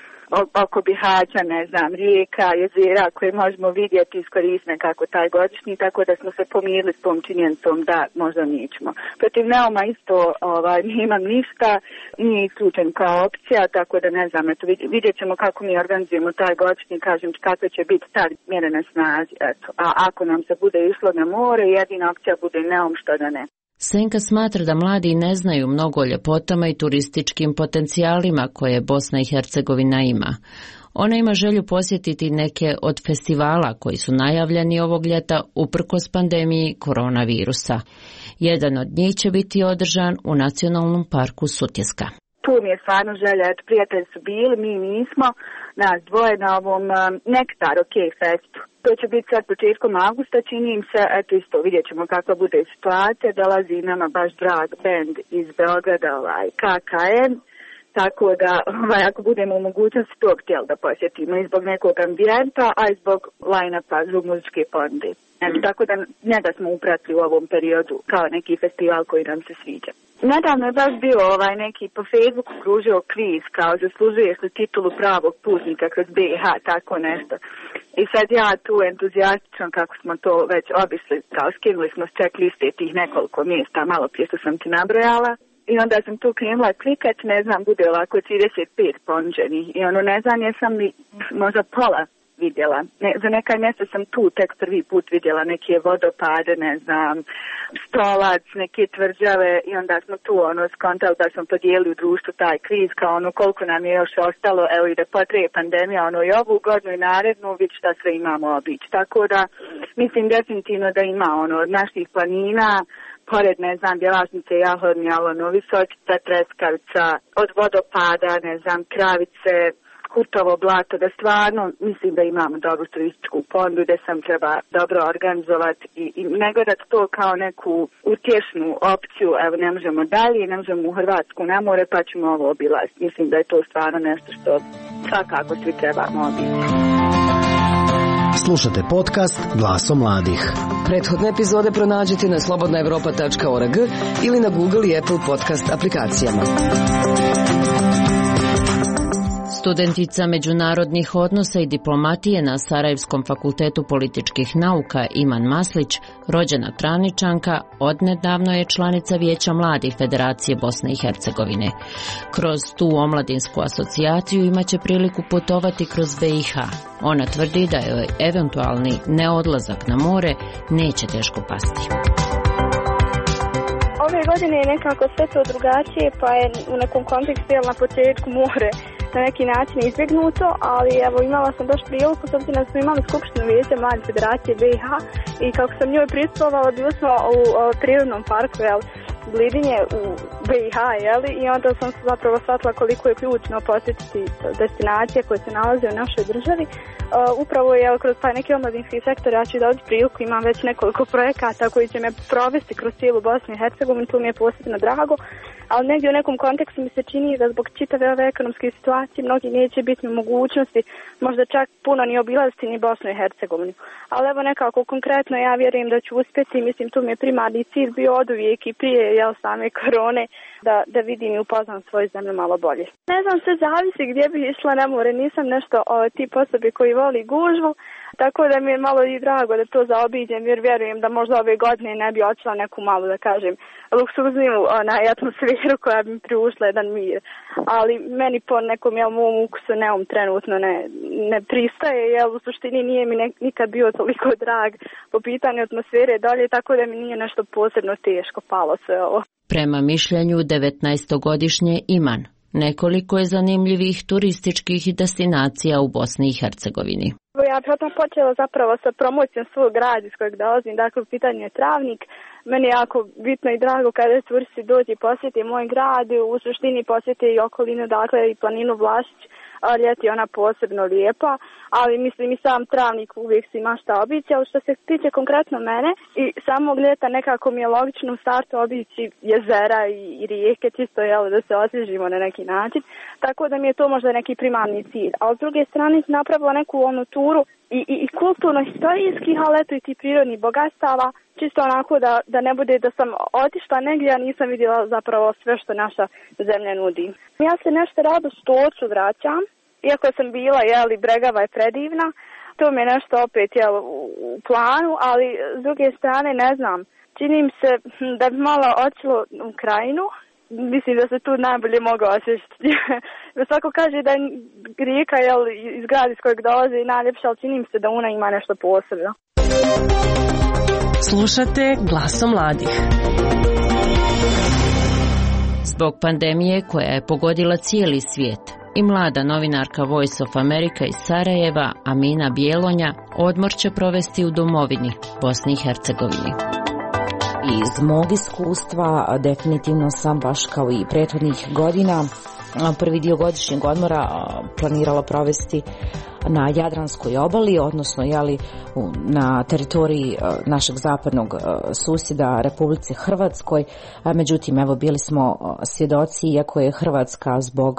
oko Bihaća, ne znam, rijeka, jezera koje možemo vidjeti, iskoristiti nekako taj godišnji, tako da smo se pomirili s tom činjenicom da možda nećemo. Protiv Neuma isto ovaj, nemam ništa, nije isključen kao opcija, tako da ne znam, eto, vidjet ćemo kako mi organizujemo taj godišnji, kažem kakve će biti ta mjere na snazi, eto. A ako nam se bude išlo na more, jedina opcija bude Neum, što da ne. Senka smatra da mladi ne znaju mnogo o ljepotama i turističkim potencijalima koje Bosna i Hercegovina ima. Ona ima želju posjetiti neke od festivala koji su najavljeni ovog ljeta uprkos pandemiji koronavirusa. Jedan od njih će biti održan u Nacionalnom parku Sutjeska. Tu mi je stvarno želja, eto, prijatelji su bili, mi nismo, nas dvoje na ovom um, Nektar OK festu. To će biti sad početkom avgusta, čini im se, eto isto vidjet ćemo kakva bude situacija, dolazi nama baš drag band iz Beograda, ovaj, K K M, tako da ovaj, ako budemo u mogućnosti to htjeli da posjetimo i zbog nekog ambijenta, a i zbog line-upa, zbog muzičke ponude. Eto, tako da njega smo upratili u ovom periodu kao neki festival koji nam se sviđa. Nedavno je baš bio ovaj neki po Facebooku kružio kviz kao zaslužuješ li titulu pravog putnika kroz B i H, tako nešto. I sad ja tu entuzijastično kako smo to već obišli, kao skinuli smo s checkliste tih nekoliko mjesta, malo prije što sam ti nabrojala. I onda sam tu krenula klikat, ne znam, bude ovako trideset pet ponuđenih. I ono, ne znam, jesam li možda pola vidjela. Ne, za neka mjesta sam tu tek prvi put vidjela neke vodopade, ne znam, Stolac, neke tvrđave i onda smo tu ono skontali da smo podijelili u društvu taj kviz kao ono koliko nam je još ostalo, evo i da potraje pandemija, ono i ovu godinu i narednu, vidjeti šta sve imamo obići. Tako da mislim definitivno da ima ono od naših planina, pored, ne znam, Bjelašnice, Jahodnje, ono, Visočica, Treskavica, od vodopada, ne znam, Kravice, Hutovo blato, da stvarno mislim da imamo dobru turističku ponudu, da sam treba dobro organizovati i, i ne gledati to kao neku utješnu opciju, evo ne možemo dalje, ne možemo u Hrvatsku na more, pa ćemo ovo obilaziti. Mislim da je to stvarno nešto što svakako svi trebamo obići. Slušate podcast Glasom mladih. Prethodne epizode pronađite na slobodna evropa tačka org ili na Google i Apple podcast aplikacijama. Studentica međunarodnih odnosa i diplomatije na Sarajevskom fakultetu političkih nauka Iman Maslić, rođena Travničanka, odnedavno je članica Vijeća mladih Federacije Bosne i Hercegovine. Kroz tu omladinsku asocijaciju imaće priliku putovati kroz B i H. Ona tvrdi da joj eventualni neodlazak na more neće teško pasti. Ove godine je nekako sve to drugačije, pa je u nekom kontekstu na početku more na neki način izbjegnuto, ali evo imala sam baš priliku, s obzirom da smo imali skupštinu Vijeća mladih Federacije B i H i kako sam njoj pristupala, bili smo u, u prirodnom parku, jel, Blidinje u B i H, jeli, i onda sam se zapravo shvatila koliko je ključno posjetiti destinacije koje se nalaze u našoj državi. Uh, upravo je kroz taj neki omladinski sektor, ja ću dobiti priliku, imam već nekoliko projekata koji će me provesti kroz cijelu Bosnu i Hercegovinu, tu mi je posebno drago, ali negdje u nekom kontekstu mi se čini da zbog čitave ove ekonomske situacije mnogi neće biti u mogućnosti možda čak puno ni obilaziti ni Bosnu i Hercegovinu. Ali evo nekako konkretno ja vjerujem da ću uspjeti, mislim tu mi je primarni cilj bio oduvijek i prije jel, same korone da, da vidim i upoznam svoju zemlju malo bolje. Ne znam, sve zavisi gdje bih išla na more, nisam nešto o, tip osobe koji voli gužvu, tako da mi je malo i drago da to zaobiđem, jer vjerujem da možda ove godine ne bi očela neku malu, da kažem, luksuzniju onaj, atmosferu koja bi mi priušla jedan mir. Ali meni po nekom jel, mom ukusu neom trenutno ne, ne pristaje, jer u suštini nije mi ne, nikad bio toliko drag po pitanju atmosfere dalje, tako da mi nije nešto posebno teško palo sve ovo. Prema mišljenju devetnaestogodišnje Iman, nekoliko je zanimljivih turističkih destinacija u Bosni i Hercegovini. Ja bih odmah počela zapravo sa promocijom svog grada iz kojeg dolazim, dakle u pitanju je Travnik. Meni je jako bitno i drago kada turisti dođe i posjeti moj grad, u suštini posjeti i okolinu, dakle i planinu Vlašić, a ljeti je ona posebno lijepa, ali mislim i sam Travnik uvijek si ima šta obići, ali što se tiče konkretno mene i samog ljeta nekako mi je logično u startu obići jezera i, i rijeke, čisto jel, da se osvježimo na neki način, tako da mi je to možda neki primarni cilj. A s druge strane sam napravila neku onu turu i, i, i kulturno-historijskih, ali eto i ti prirodnih bogatstava, čisto onako da, da ne bude da sam otišla negdje, a nisam vidjela zapravo sve što naša zemlja nudi. Ja se nešto rado Stocu vraćam, iako sam bila, jeli, Bregava je predivna, to mi je nešto opet jel, u planu, ali s druge strane ne znam, čini mi se da bi malo očilo u Krajinu, mislim da se tu najbolje mogu osjećati. Svako kaže da je rijeka jel, iz grada iz kojeg dolaze najljepša, ali čini mi se da ona ima nešto posebno. Slušate Glasom mladih. Zbog pandemije koja je pogodila cijeli svijet, i mlada novinarka Voice of America iz Sarajeva, Amina Bjelonja, odmor će provesti u domovini, Bosni i Hercegovini. Iz mog iskustva definitivno sam baš kao i prethodnih godina prvi dio godišnjeg odmora planirala provesti na Jadranskoj obali, odnosno jeli, na teritoriji našeg zapadnog susjeda Republici Hrvatskoj. Međutim, evo bili smo svjedoci, iako je Hrvatska zbog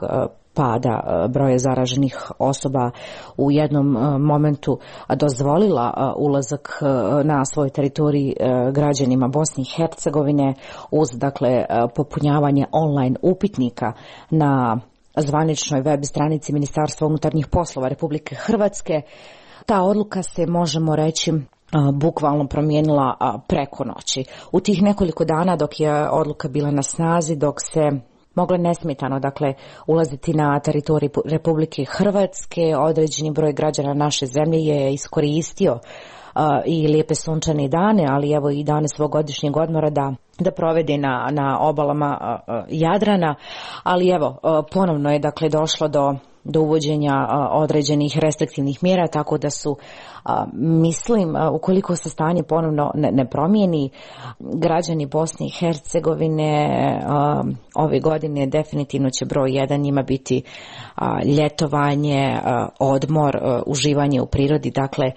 pada broja zaraženih osoba u jednom momentu dozvolila ulazak na svoj teritorij građanima Bosne i Hercegovine uz dakle popunjavanje online upitnika na zvaničnoj web stranici Ministarstva unutarnjih poslova Republike Hrvatske. Ta odluka se, možemo reći, bukvalno promijenila preko noći. U tih nekoliko dana dok je odluka bila na snazi, dok se moglo nesmetano dakle ulaziti na teritorij Republike Hrvatske, određeni broj građana naše zemlje je iskoristio uh, i lijepe sunčane dane, ali evo i dane svog godišnjeg odmora da da provede na, na obalama uh, Jadrana, ali evo uh, ponovno je dakle došlo do do uvođenja a, određenih restriktivnih mjera, tako da su, a, mislim, a, ukoliko se stanje ponovno ne, ne promijeni, građani Bosne i Hercegovine a, ove godine definitivno će broj jedan njima biti a, ljetovanje, a, odmor, a, uživanje u prirodi, dakle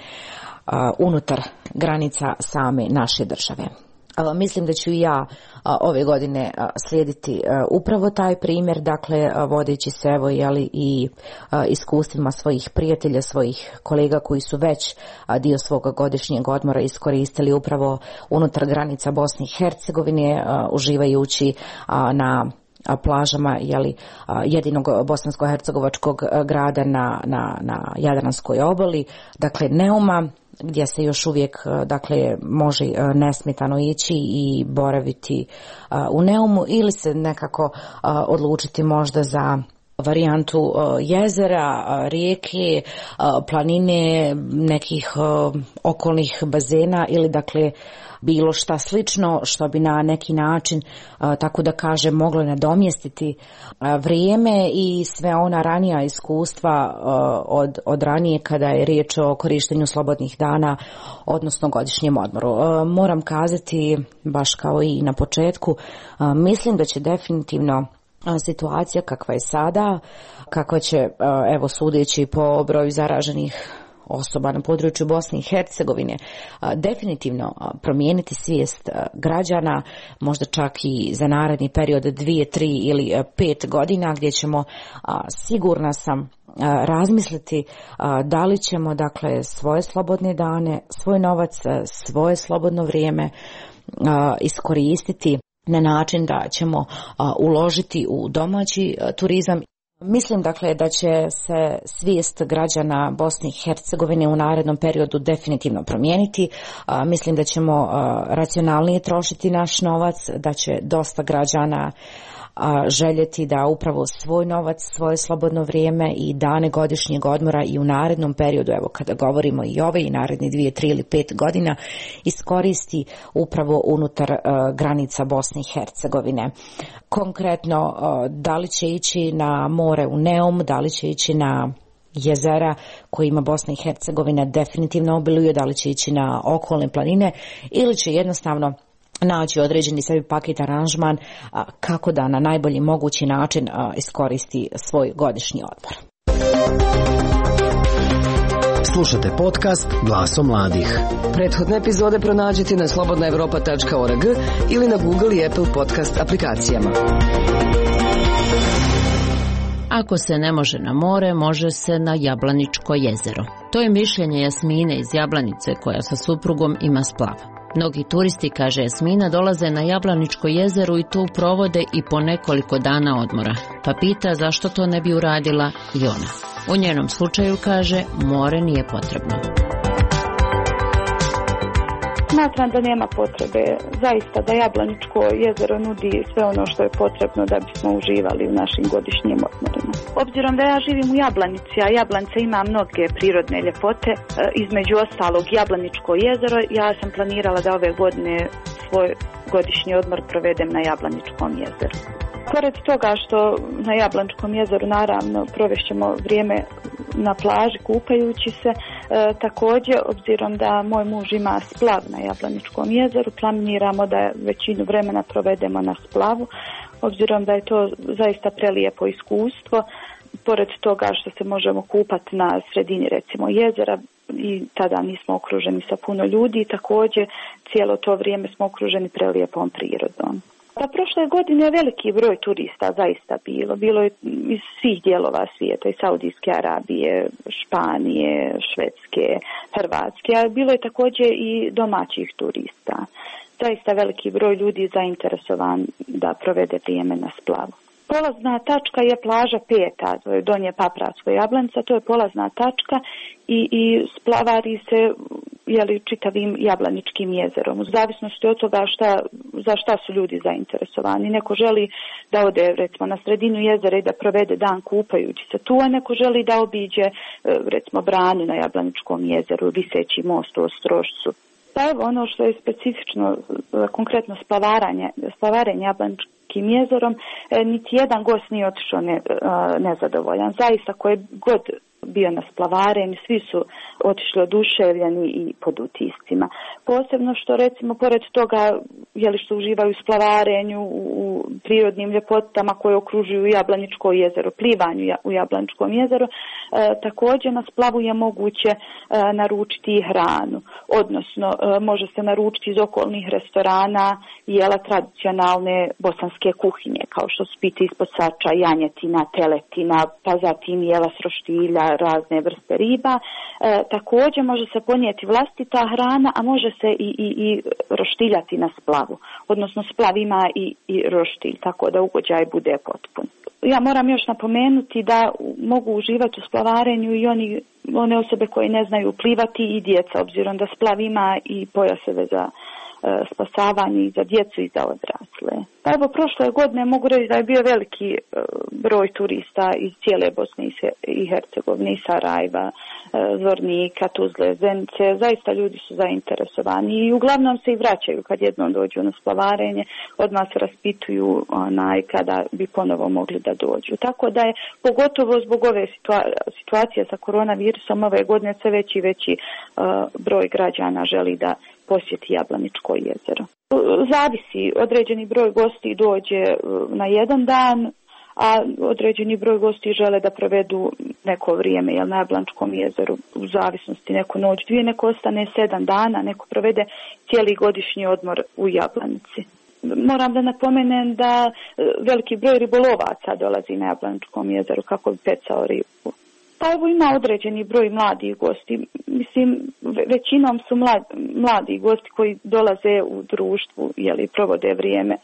a, unutar granica same naše države. Mislim da ću i ja ove godine slijediti upravo taj primjer, dakle vodeći se evo jeli i iskustvima svojih prijatelja, svojih kolega koji su već dio svog godišnjeg odmora iskoristili upravo unutar granica Bosne i Hercegovine, uživajući na plažama jeli, jedinog bosansko-hercegovačkog grada na, na, na Jadranskoj obali, dakle Neuma, gdje se još uvijek dakle može nesmetano ići i boraviti u Neumu, ili se nekako odlučiti možda za varijantu jezera, rijeke, planine, nekih okolnih bazena ili dakle bilo šta slično što bi na neki način, tako da kažem, moglo nadomjestiti vrijeme i sve ona ranija iskustva od, od ranije kada je riječ o korištenju slobodnih dana, odnosno godišnjem odmoru. Moram kazati, baš kao i na početku, mislim da će definitivno situacija kakva je sada, kakva će, evo sudeći po broju zaraženih osoba na području Bosne i Hercegovine, definitivno promijeniti svijest građana, možda čak i za naredni period dvije, tri ili pet godina, gdje ćemo, sigurna sam, razmisliti da li ćemo dakle svoje slobodne dane, svoj novac, svoje slobodno vrijeme iskoristiti na način da ćemo uložiti u domaći turizam. Mislim dakle da će se svijest građana Bosne i Hercegovine u narednom periodu definitivno promijeniti. Mislim da ćemo racionalnije trošiti naš novac, da će dosta građana željeti da upravo svoj novac, svoje slobodno vrijeme i dane godišnjeg odmora i u narednom periodu, evo kada govorimo i ove i naredni dvije, tri ili pet godina, iskoristi upravo unutar uh, granica Bosne i Hercegovine. Konkretno, uh, da li će ići na more u Neum, da li će ići na jezera kojima Bosna i Hercegovina definitivno obiluje, da li će ići na okolne planine ili će jednostavno naći određeni sebi paket aranžman a, kako da na najbolji mogući način a, iskoristi svoj godišnji odmor. Slušate podcast Glasom mladih. Prethodne epizode pronađite na slobodna evropa tačka org ili na Google i Apple podcast aplikacijama. Ako se ne može na more, može se na Jablaničko jezero. To je mišljenje Jasmine iz Jablanice koja sa suprugom ima splav. Mnogi turisti, kaže Jasmina, dolaze na Jablaničko jezero i tu provode i po nekoliko dana odmora. Pa pita zašto to ne bi uradila i ona. U njenom slučaju, kaže, more nije potrebno. Smatram da nema potrebe, zaista da Jablaničko jezero nudi sve ono što je potrebno da bismo uživali u našim godišnjim odmorima. Obzirom da ja živim u Jablanici, a Jablanica ima mnoge prirodne ljepote, između ostalog Jablaničko jezero, ja sam planirala da ove godine svoj godišnji odmor provedem na Jablaničkom jezeru. Pored toga što na Jablaničkom jezeru naravno provešćemo vrijeme na plaži kupajući se, e, također obzirom da moj muž ima splav na Jablaničkom jezeru, planiramo da većinu vremena provedemo na splavu, obzirom da je to zaista prelijepo iskustvo. Pored toga što se možemo kupati na sredini recimo jezera i tada nismo okruženi sa puno ljudi, također cijelo to vrijeme smo okruženi prelijepom prirodom. Pa prošle godine je veliki broj turista zaista bilo. Bilo je iz svih dijelova svijeta, iz Saudijske Arabije, Španije, Švedske, Hrvatske, a bilo je također i domaćih turista. Zaista veliki broj ljudi zainteresovan da provede vrijeme na splavu. Polazna tačka je plaža Peta, to je Donje Papravsko Jablanica, to je polazna tačka i, i splavari se jeli, čitavim Jablaničkim jezerom. U zavisnosti od toga šta, za šta su ljudi zainteresovani. Neko želi da ode recimo na sredinu jezera i da provede dan kupajući se tu, a neko želi da obiđe recimo branu na Jablaničkom jezeru, viseći most u Ostrošcu. Pa evo ono što je specifično, konkretno splavaranje, splavarenje Jablaničkim jezerom, niti jedan gost nije otišao ne, nezadovoljan. Zaista koje god bio na splavarenju, svi su otišli oduševljeni i pod utiscima. Posebno što recimo pored toga jeli što uživaju u splavarenju, u prirodnim ljepotama koje okružuju Jablaničko jezero, plivanju u Jablaničkom jezeru, e, također na splavu je moguće e, naručiti i hranu, odnosno e, može se naručiti iz okolnih restorana jela tradicionalne bosanske kuhinje, kao što su pite ispod sača, janjetina, teletina, pa zatim jela s roštilja, razne vrste riba. E, također može se ponijeti vlastita hrana, a može se i, i, i roštiljati na splavu. Odnosno splav ima i, i roštilj, tako da ugođaj bude potpun. Ja moram još napomenuti da mogu uživati u splavarenju i oni, one osobe koje ne znaju plivati i djeca, obzirom da splav ima i pojaseve za e, spasavanje i za djecu i za odrasle. Pa evo, prošle godine mogu reći da je bio veliki e, broj turista iz cijele Bosne i Hercegovine, i Sarajeva, e, Zvornika, Tuzle, Zenice. Zaista ljudi su zainteresovani i uglavnom se i vraćaju kad jednom dođu na splavarenje, odmah se raspituju onaj kada bi ponovo mogli da dođu. Tako da je pogotovo zbog ove situa- situacije sa koronavirusom ove godine sve veći i veći e, broj građana želi da posjeti Jablaničko jezero. Zavisi, određeni broj gosti dođe na jedan dan, a određeni broj gosti žele da provedu neko vrijeme jel, na Jablaničkom jezeru, u zavisnosti neko noć, dvije, neko ostane sedam dana, neko provede cijeli godišnji odmor u Jablanici. Moram da napomenem da veliki broj ribolovaca dolazi na Jablaničkom jezeru kako bi pecao ribu. Pa evo ima određeni broj mladih gosti. Mislim, većinom su mladi, mladi gosti koji dolaze u društvu, jeli, provode vrijeme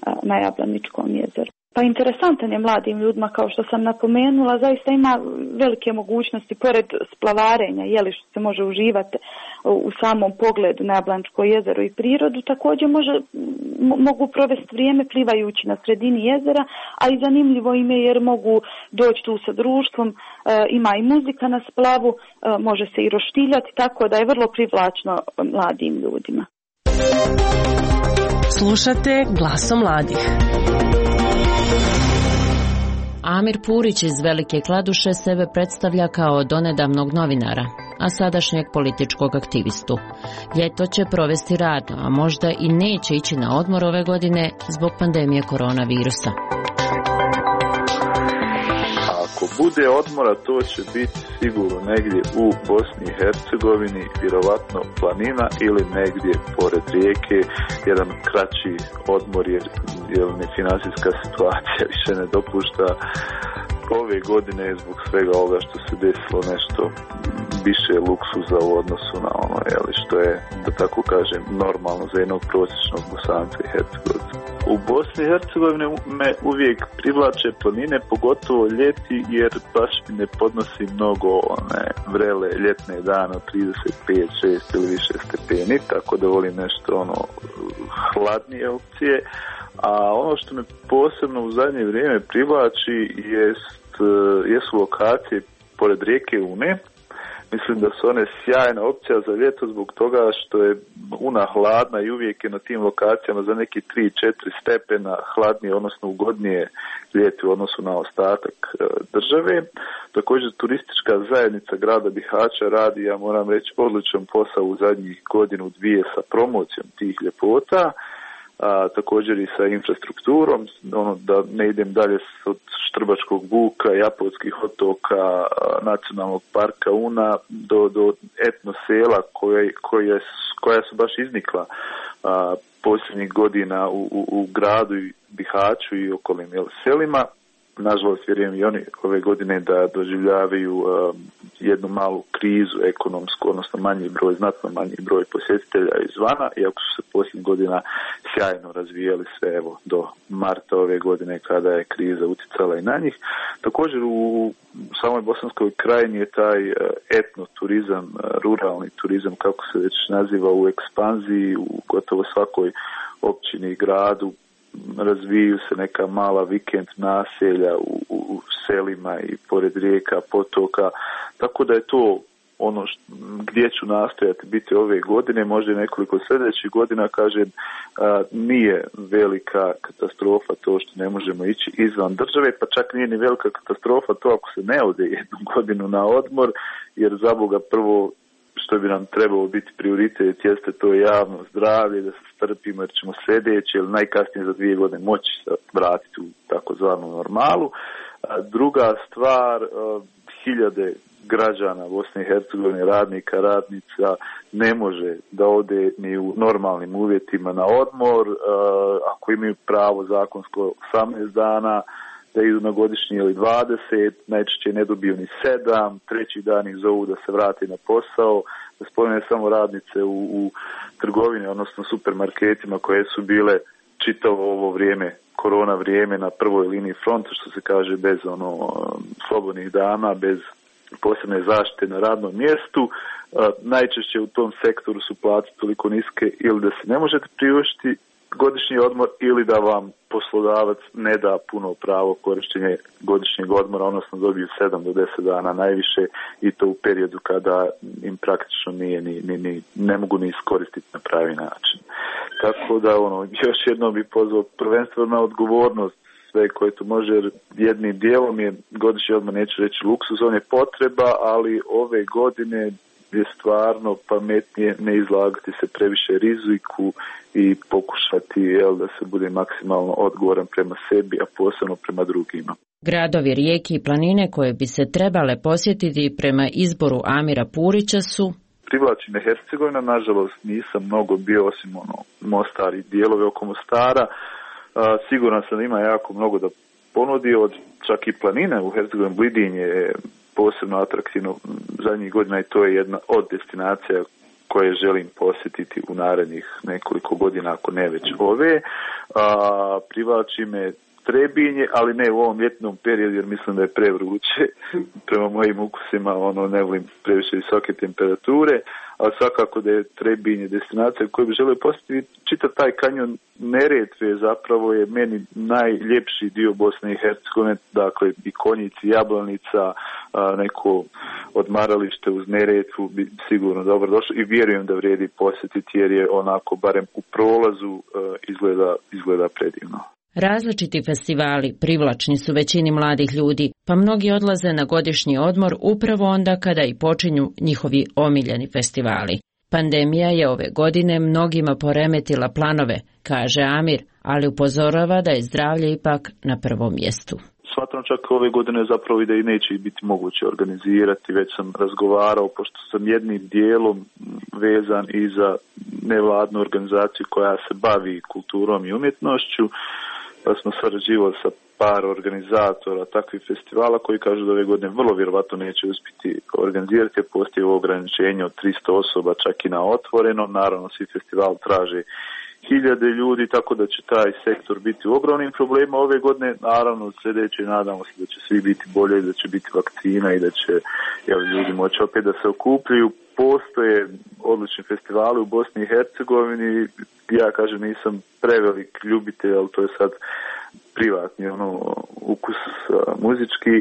na Jablaničkom jezeru. Pa interesantan je mladim ljudima, kao što sam napomenula, zaista ima velike mogućnosti, pored splavarenja, jeli što se može uživati u samom pogledu na Jablaničko jezero i prirodu, također može, mogu provesti vrijeme plivajući na sredini jezera, a i zanimljivo im je jer mogu doći tu sa društvom, ima i muzika na splavu, može se i roštiljati, tako da je vrlo privlačno mladim ljudima. Slušate Glasom mladih. Amir Purić iz Velike Kladuše sebe predstavlja kao donedavnog novinara, a sadašnjeg političkog aktivistu. Ljeto će provesti radno, a možda i neće ići na odmor ove godine zbog pandemije koronavirusa. Ako bude odmora, to će biti sigurno negdje u Bosni i Hercegovini, vjerovatno planina ili negdje pored rijeke, jedan kraći odmor jer, jer ni financijska situacija više ne dopušta. Ove godine zbog svega ovoga što se desilo nešto više luksuza u odnosu na ono, jeli, što je, da tako kažem, normalno za jednog prosječnog Bosanca i Hercegovca. U Bosni i Hercegovini me uvijek privlače planine, pogotovo ljeti, jer baš mi ne podnosi mnogo one vrele ljetne dane od trideset pet, šest ili više stepeni, tako da volim nešto ono hladnije opcije. A ono što me posebno u zadnje vrijeme privlači jest, jesu lokacije pored rijeke Une. Mislim da su one sjajna opcija za ljeto zbog toga što je Una hladna i uvijek je na tim lokacijama za neki tri do četiri stepena hladnije, odnosno ugodnije ljeti u odnosu na ostatak države. Također turistička zajednica grada Bihaća radi, ja moram reći, odličan posao u zadnjih godinu dvije sa promocijom tih ljepota. A, također i sa infrastrukturom, ono da ne idem dalje od Štrbačkog buka, Japonskih otoka, nacionalnog parka Una do, do etno sela koje, koje, koja su baš iznikla a, posljednjih godina u, u, u gradu i Bihaću i okolnim jel, selima. Nažalost, vjerujem i oni ove godine da doživljavaju um, jednu malu krizu ekonomsku, odnosno manji broj, znatno manji broj posjetitelja izvana, iako su se posljednjih godina sjajno razvijali sve evo do marta ove godine kada je kriza utjecala i na njih. Također u samoj Bosanskoj krajini je taj uh, etnoturizam, uh, ruralni turizam, kako se već naziva, u ekspanziji u gotovo svakoj općini i gradu. Razviju se neka mala vikend naselja u, u, u selima i pored rijeka, potoka, tako da je to ono što, gdje ću nastojati biti ove godine, možda i nekoliko sljedećih godina, kažem, a, nije velika katastrofa to što ne možemo ići izvan države, pa čak nije ni velika katastrofa to ako se ne ode jednu godinu na odmor, jer za Boga prvo što bi nam trebalo biti prioritet jeste to javno zdravlje, da se strpimo jer ćemo sljedeće ili najkasnije za dvije godine moći se vratiti u takozvanu normalu. A druga stvar, hiljade građana Bosne i Hercegovine, radnika, radnica ne može da ode ni u normalnim uvjetima na odmor, ako imaju pravo zakonsko osamnaest dana, da idu na godišnji ili dvadeset, najčešće ne dobiju ni sedam, treći dan ih zovu da se vrati na posao, da spomene samo radnice u, u trgovini, odnosno supermarketima koje su bile čitavo ovo vrijeme, korona vrijeme na prvoj liniji fronta, što se kaže, bez ono slobodnih dana, bez posebne zaštite na radnom mjestu. Najčešće u tom sektoru su plaće toliko niske ili da se ne možete priuštiti godišnji odmor ili da vam poslodavac ne da puno pravo korištenje godišnjeg odmora, odnosno dobiju sedam do deset dana najviše i to u periodu kada im praktično nije ni, ni, ni, ne mogu ni iskoristiti na pravi način. Tako da ono, još jednom bih pozvao prvenstveno na odgovornost sve koje to može, jer jednim dijelom je godišnji odmor, neću reći luksuz, on je potreba, ali ove godine je stvarno pametnije ne izlagati se previše riziku i pokušati jel, da se bude maksimalno odgovoran prema sebi, a posebno prema drugima. Gradovi, rijeke i planine koje bi se trebale posjetiti prema izboru Amira Purića su... Privlači me Hercegovina, nažalost nisam mnogo bio osim ono, Mostar i dijelove oko Mostara. A, siguran sam da ima jako mnogo da ponudi, od čak i planine u Hercegovini, Blidinje je posebno atraktivno zadnjih godina i to je jedna od destinacija koje želim posjetiti u narednih nekoliko godina, ako ne već ove. A, privlači me Trebinje, ali ne u ovom ljetnom periodu jer mislim da je prevruće. Prema mojim ukusima ono, ne volim previše visoke temperature, ali svakako da je Trebinje destinacija koju bi želio posjetiti. Čitav taj kanjon Neretve zapravo je meni najljepši dio Bosne i Hercegovine, dakle i Konjici, Jablanica, neko odmaralište uz Neretvu bi sigurno dobro došlo i vjerujem da vrijedi posjetiti jer je onako barem u prolazu izgleda, izgleda predivno. Različiti festivali privlačni su većini mladih ljudi, pa mnogi odlaze na godišnji odmor upravo onda kada i počinju njihovi omiljeni festivali. Pandemija je ove godine mnogima poremetila planove, kaže Amir, ali upozorava da je zdravlje ipak na prvom mjestu. Smatram čak ove godine zapravo i da i neće biti moguće organizirati, već sam razgovarao, pošto sam jednim dijelom vezan i za nevladnu organizaciju koja se bavi kulturom i umjetnošću, pa smo sarađivali sa par organizatora takvih festivala koji kažu da ove godine vrlo vjerovatno neće uspjeti organizirati, jer postoji ograničenje od tristo osoba čak i na otvoreno. Naravno, svi festivali traže hiljade ljudi, tako da će taj sektor biti u ogromnim problemima ove godine. Naravno, sljedeće nadamo se da će svi biti bolje, da će biti vakcina i da će jel, ljudi moći opet da se okupljaju. Postoje odlični festivali u Bosni i Hercegovini. Ja kažem nisam prevelik ljubitelj, ali to je sad privatni ono, ukus a, muzički,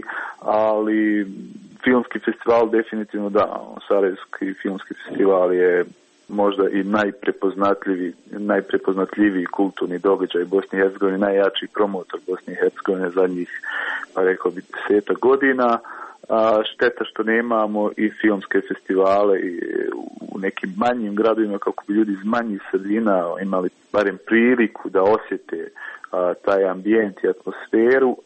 ali filmski festival definitivno da. Sarajevski filmski festival je možda i najprepoznatljiviji, najprepoznatljiviji kulturni događaj u Bosni i Hercegovini, najjači promotor Bosne i Hercegovine zadnjih, pa rekao bi, desetak godina. A šteta što nemamo i filmske festivale i u nekim manjim gradovima kako bi ljudi iz manjih sredina imali barem priliku da osjete a, taj ambijent i atmosferu.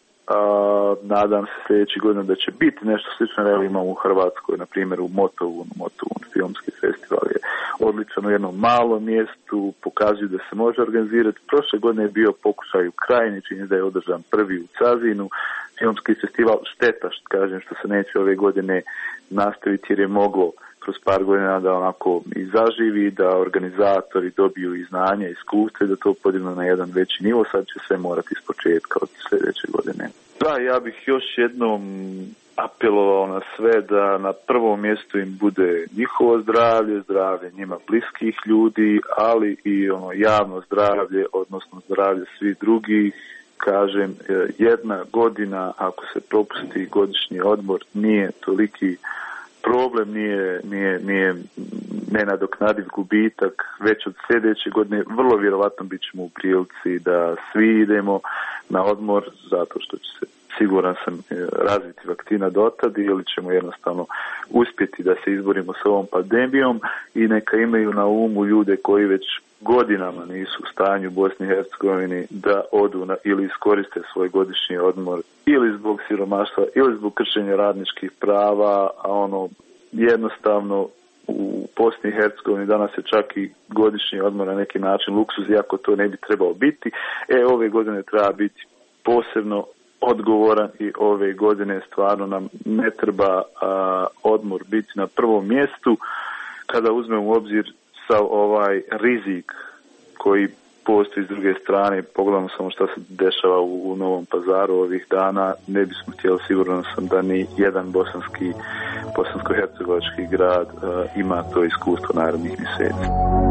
A, nadam se sljedeći godina da će biti nešto slično. Evo imamo u Hrvatskoj, na primjer u Motovun, Motovun filmski festival je odličan u jednom malom mjestu, pokazuju da se može organizirati. Prošle godine je bio pokušaj u Krajini, čini da je održan prvi u Cazinu, filmski festival. Šteta što kažem što se neće ove godine nastaviti jer je moglo kroz par godina da onako i zaživi, da organizatori dobiju i znanja, i iskustva i da to podignu na jedan veći nivo. Sad će sve morati iz početka od sljedeće godine. Da, ja bih još jednom apelovao na sve da na prvom mjestu im bude njihovo zdravlje, zdravlje njima bliskih ljudi, ali i ono javno zdravlje, odnosno zdravlje svih drugih. Kažem, jedna godina ako se propusti godišnji odmor nije toliki problem, nije, nije, nije nenadoknadiv gubitak. Već od sljedeće godine vrlo vjerovatno bit ćemo u prilici da svi idemo na odmor zato što će se, siguran sam, razviti vakcina dotad ili ćemo jednostavno uspjeti da se izborimo s ovom pandemijom i neka imaju na umu ljude koji već godinama nisu u stanju u Bosni i Hercegovini da odu na, ili iskoriste svoj godišnji odmor ili zbog siromaštva ili zbog kršenja radničkih prava, a ono jednostavno u Bosni i Hercegovini danas je čak i godišnji odmor na neki način luksuz, iako to ne bi trebao biti. E, ove godine treba biti posebno odgovoran i ove godine stvarno nam ne treba a, odmor biti na prvom mjestu kada uzmemo u obzir sav ovaj rizik koji postoji s druge strane. Pogledamo samo što se dešava u, u Novom Pazaru ovih dana, ne bismo htjeli, sigurno sam da ni jedan bosanski, bosansko-hercegovački grad uh, ima to iskustvo narednih mjeseci.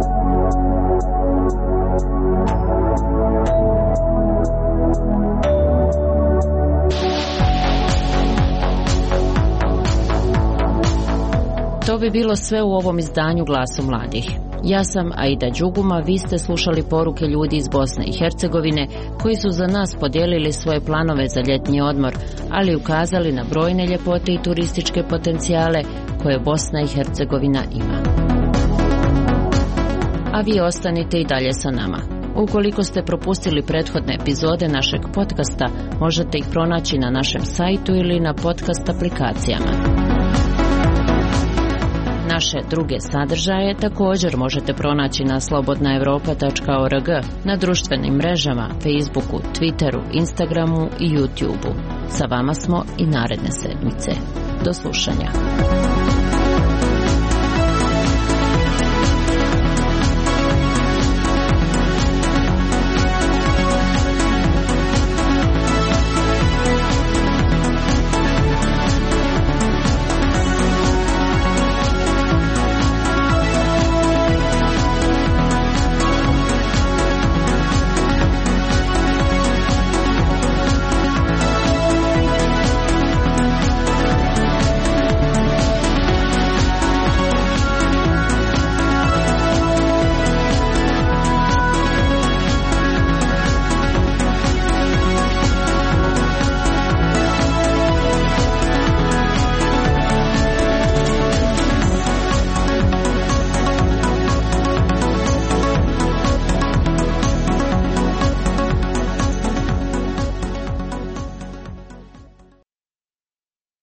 To bi bilo sve u ovom izdanju Glasu mladih. Ja sam Aida Đuguma, vi ste slušali poruke ljudi iz Bosne i Hercegovine koji su za nas podijelili svoje planove za ljetni odmor, ali ukazali na brojne ljepote i turističke potencijale koje Bosna i Hercegovina ima. A vi ostanite i dalje sa nama. Ukoliko ste propustili prethodne epizode našeg podcasta, možete ih pronaći na našem sajtu ili na podcast aplikacijama. Naše druge sadržaje također možete pronaći na slobodna evropa tačka org, na društvenim mrežama, Facebooku, Twitteru, Instagramu i YouTubeu. Sa vama smo i naredne sedmice. Do slušanja.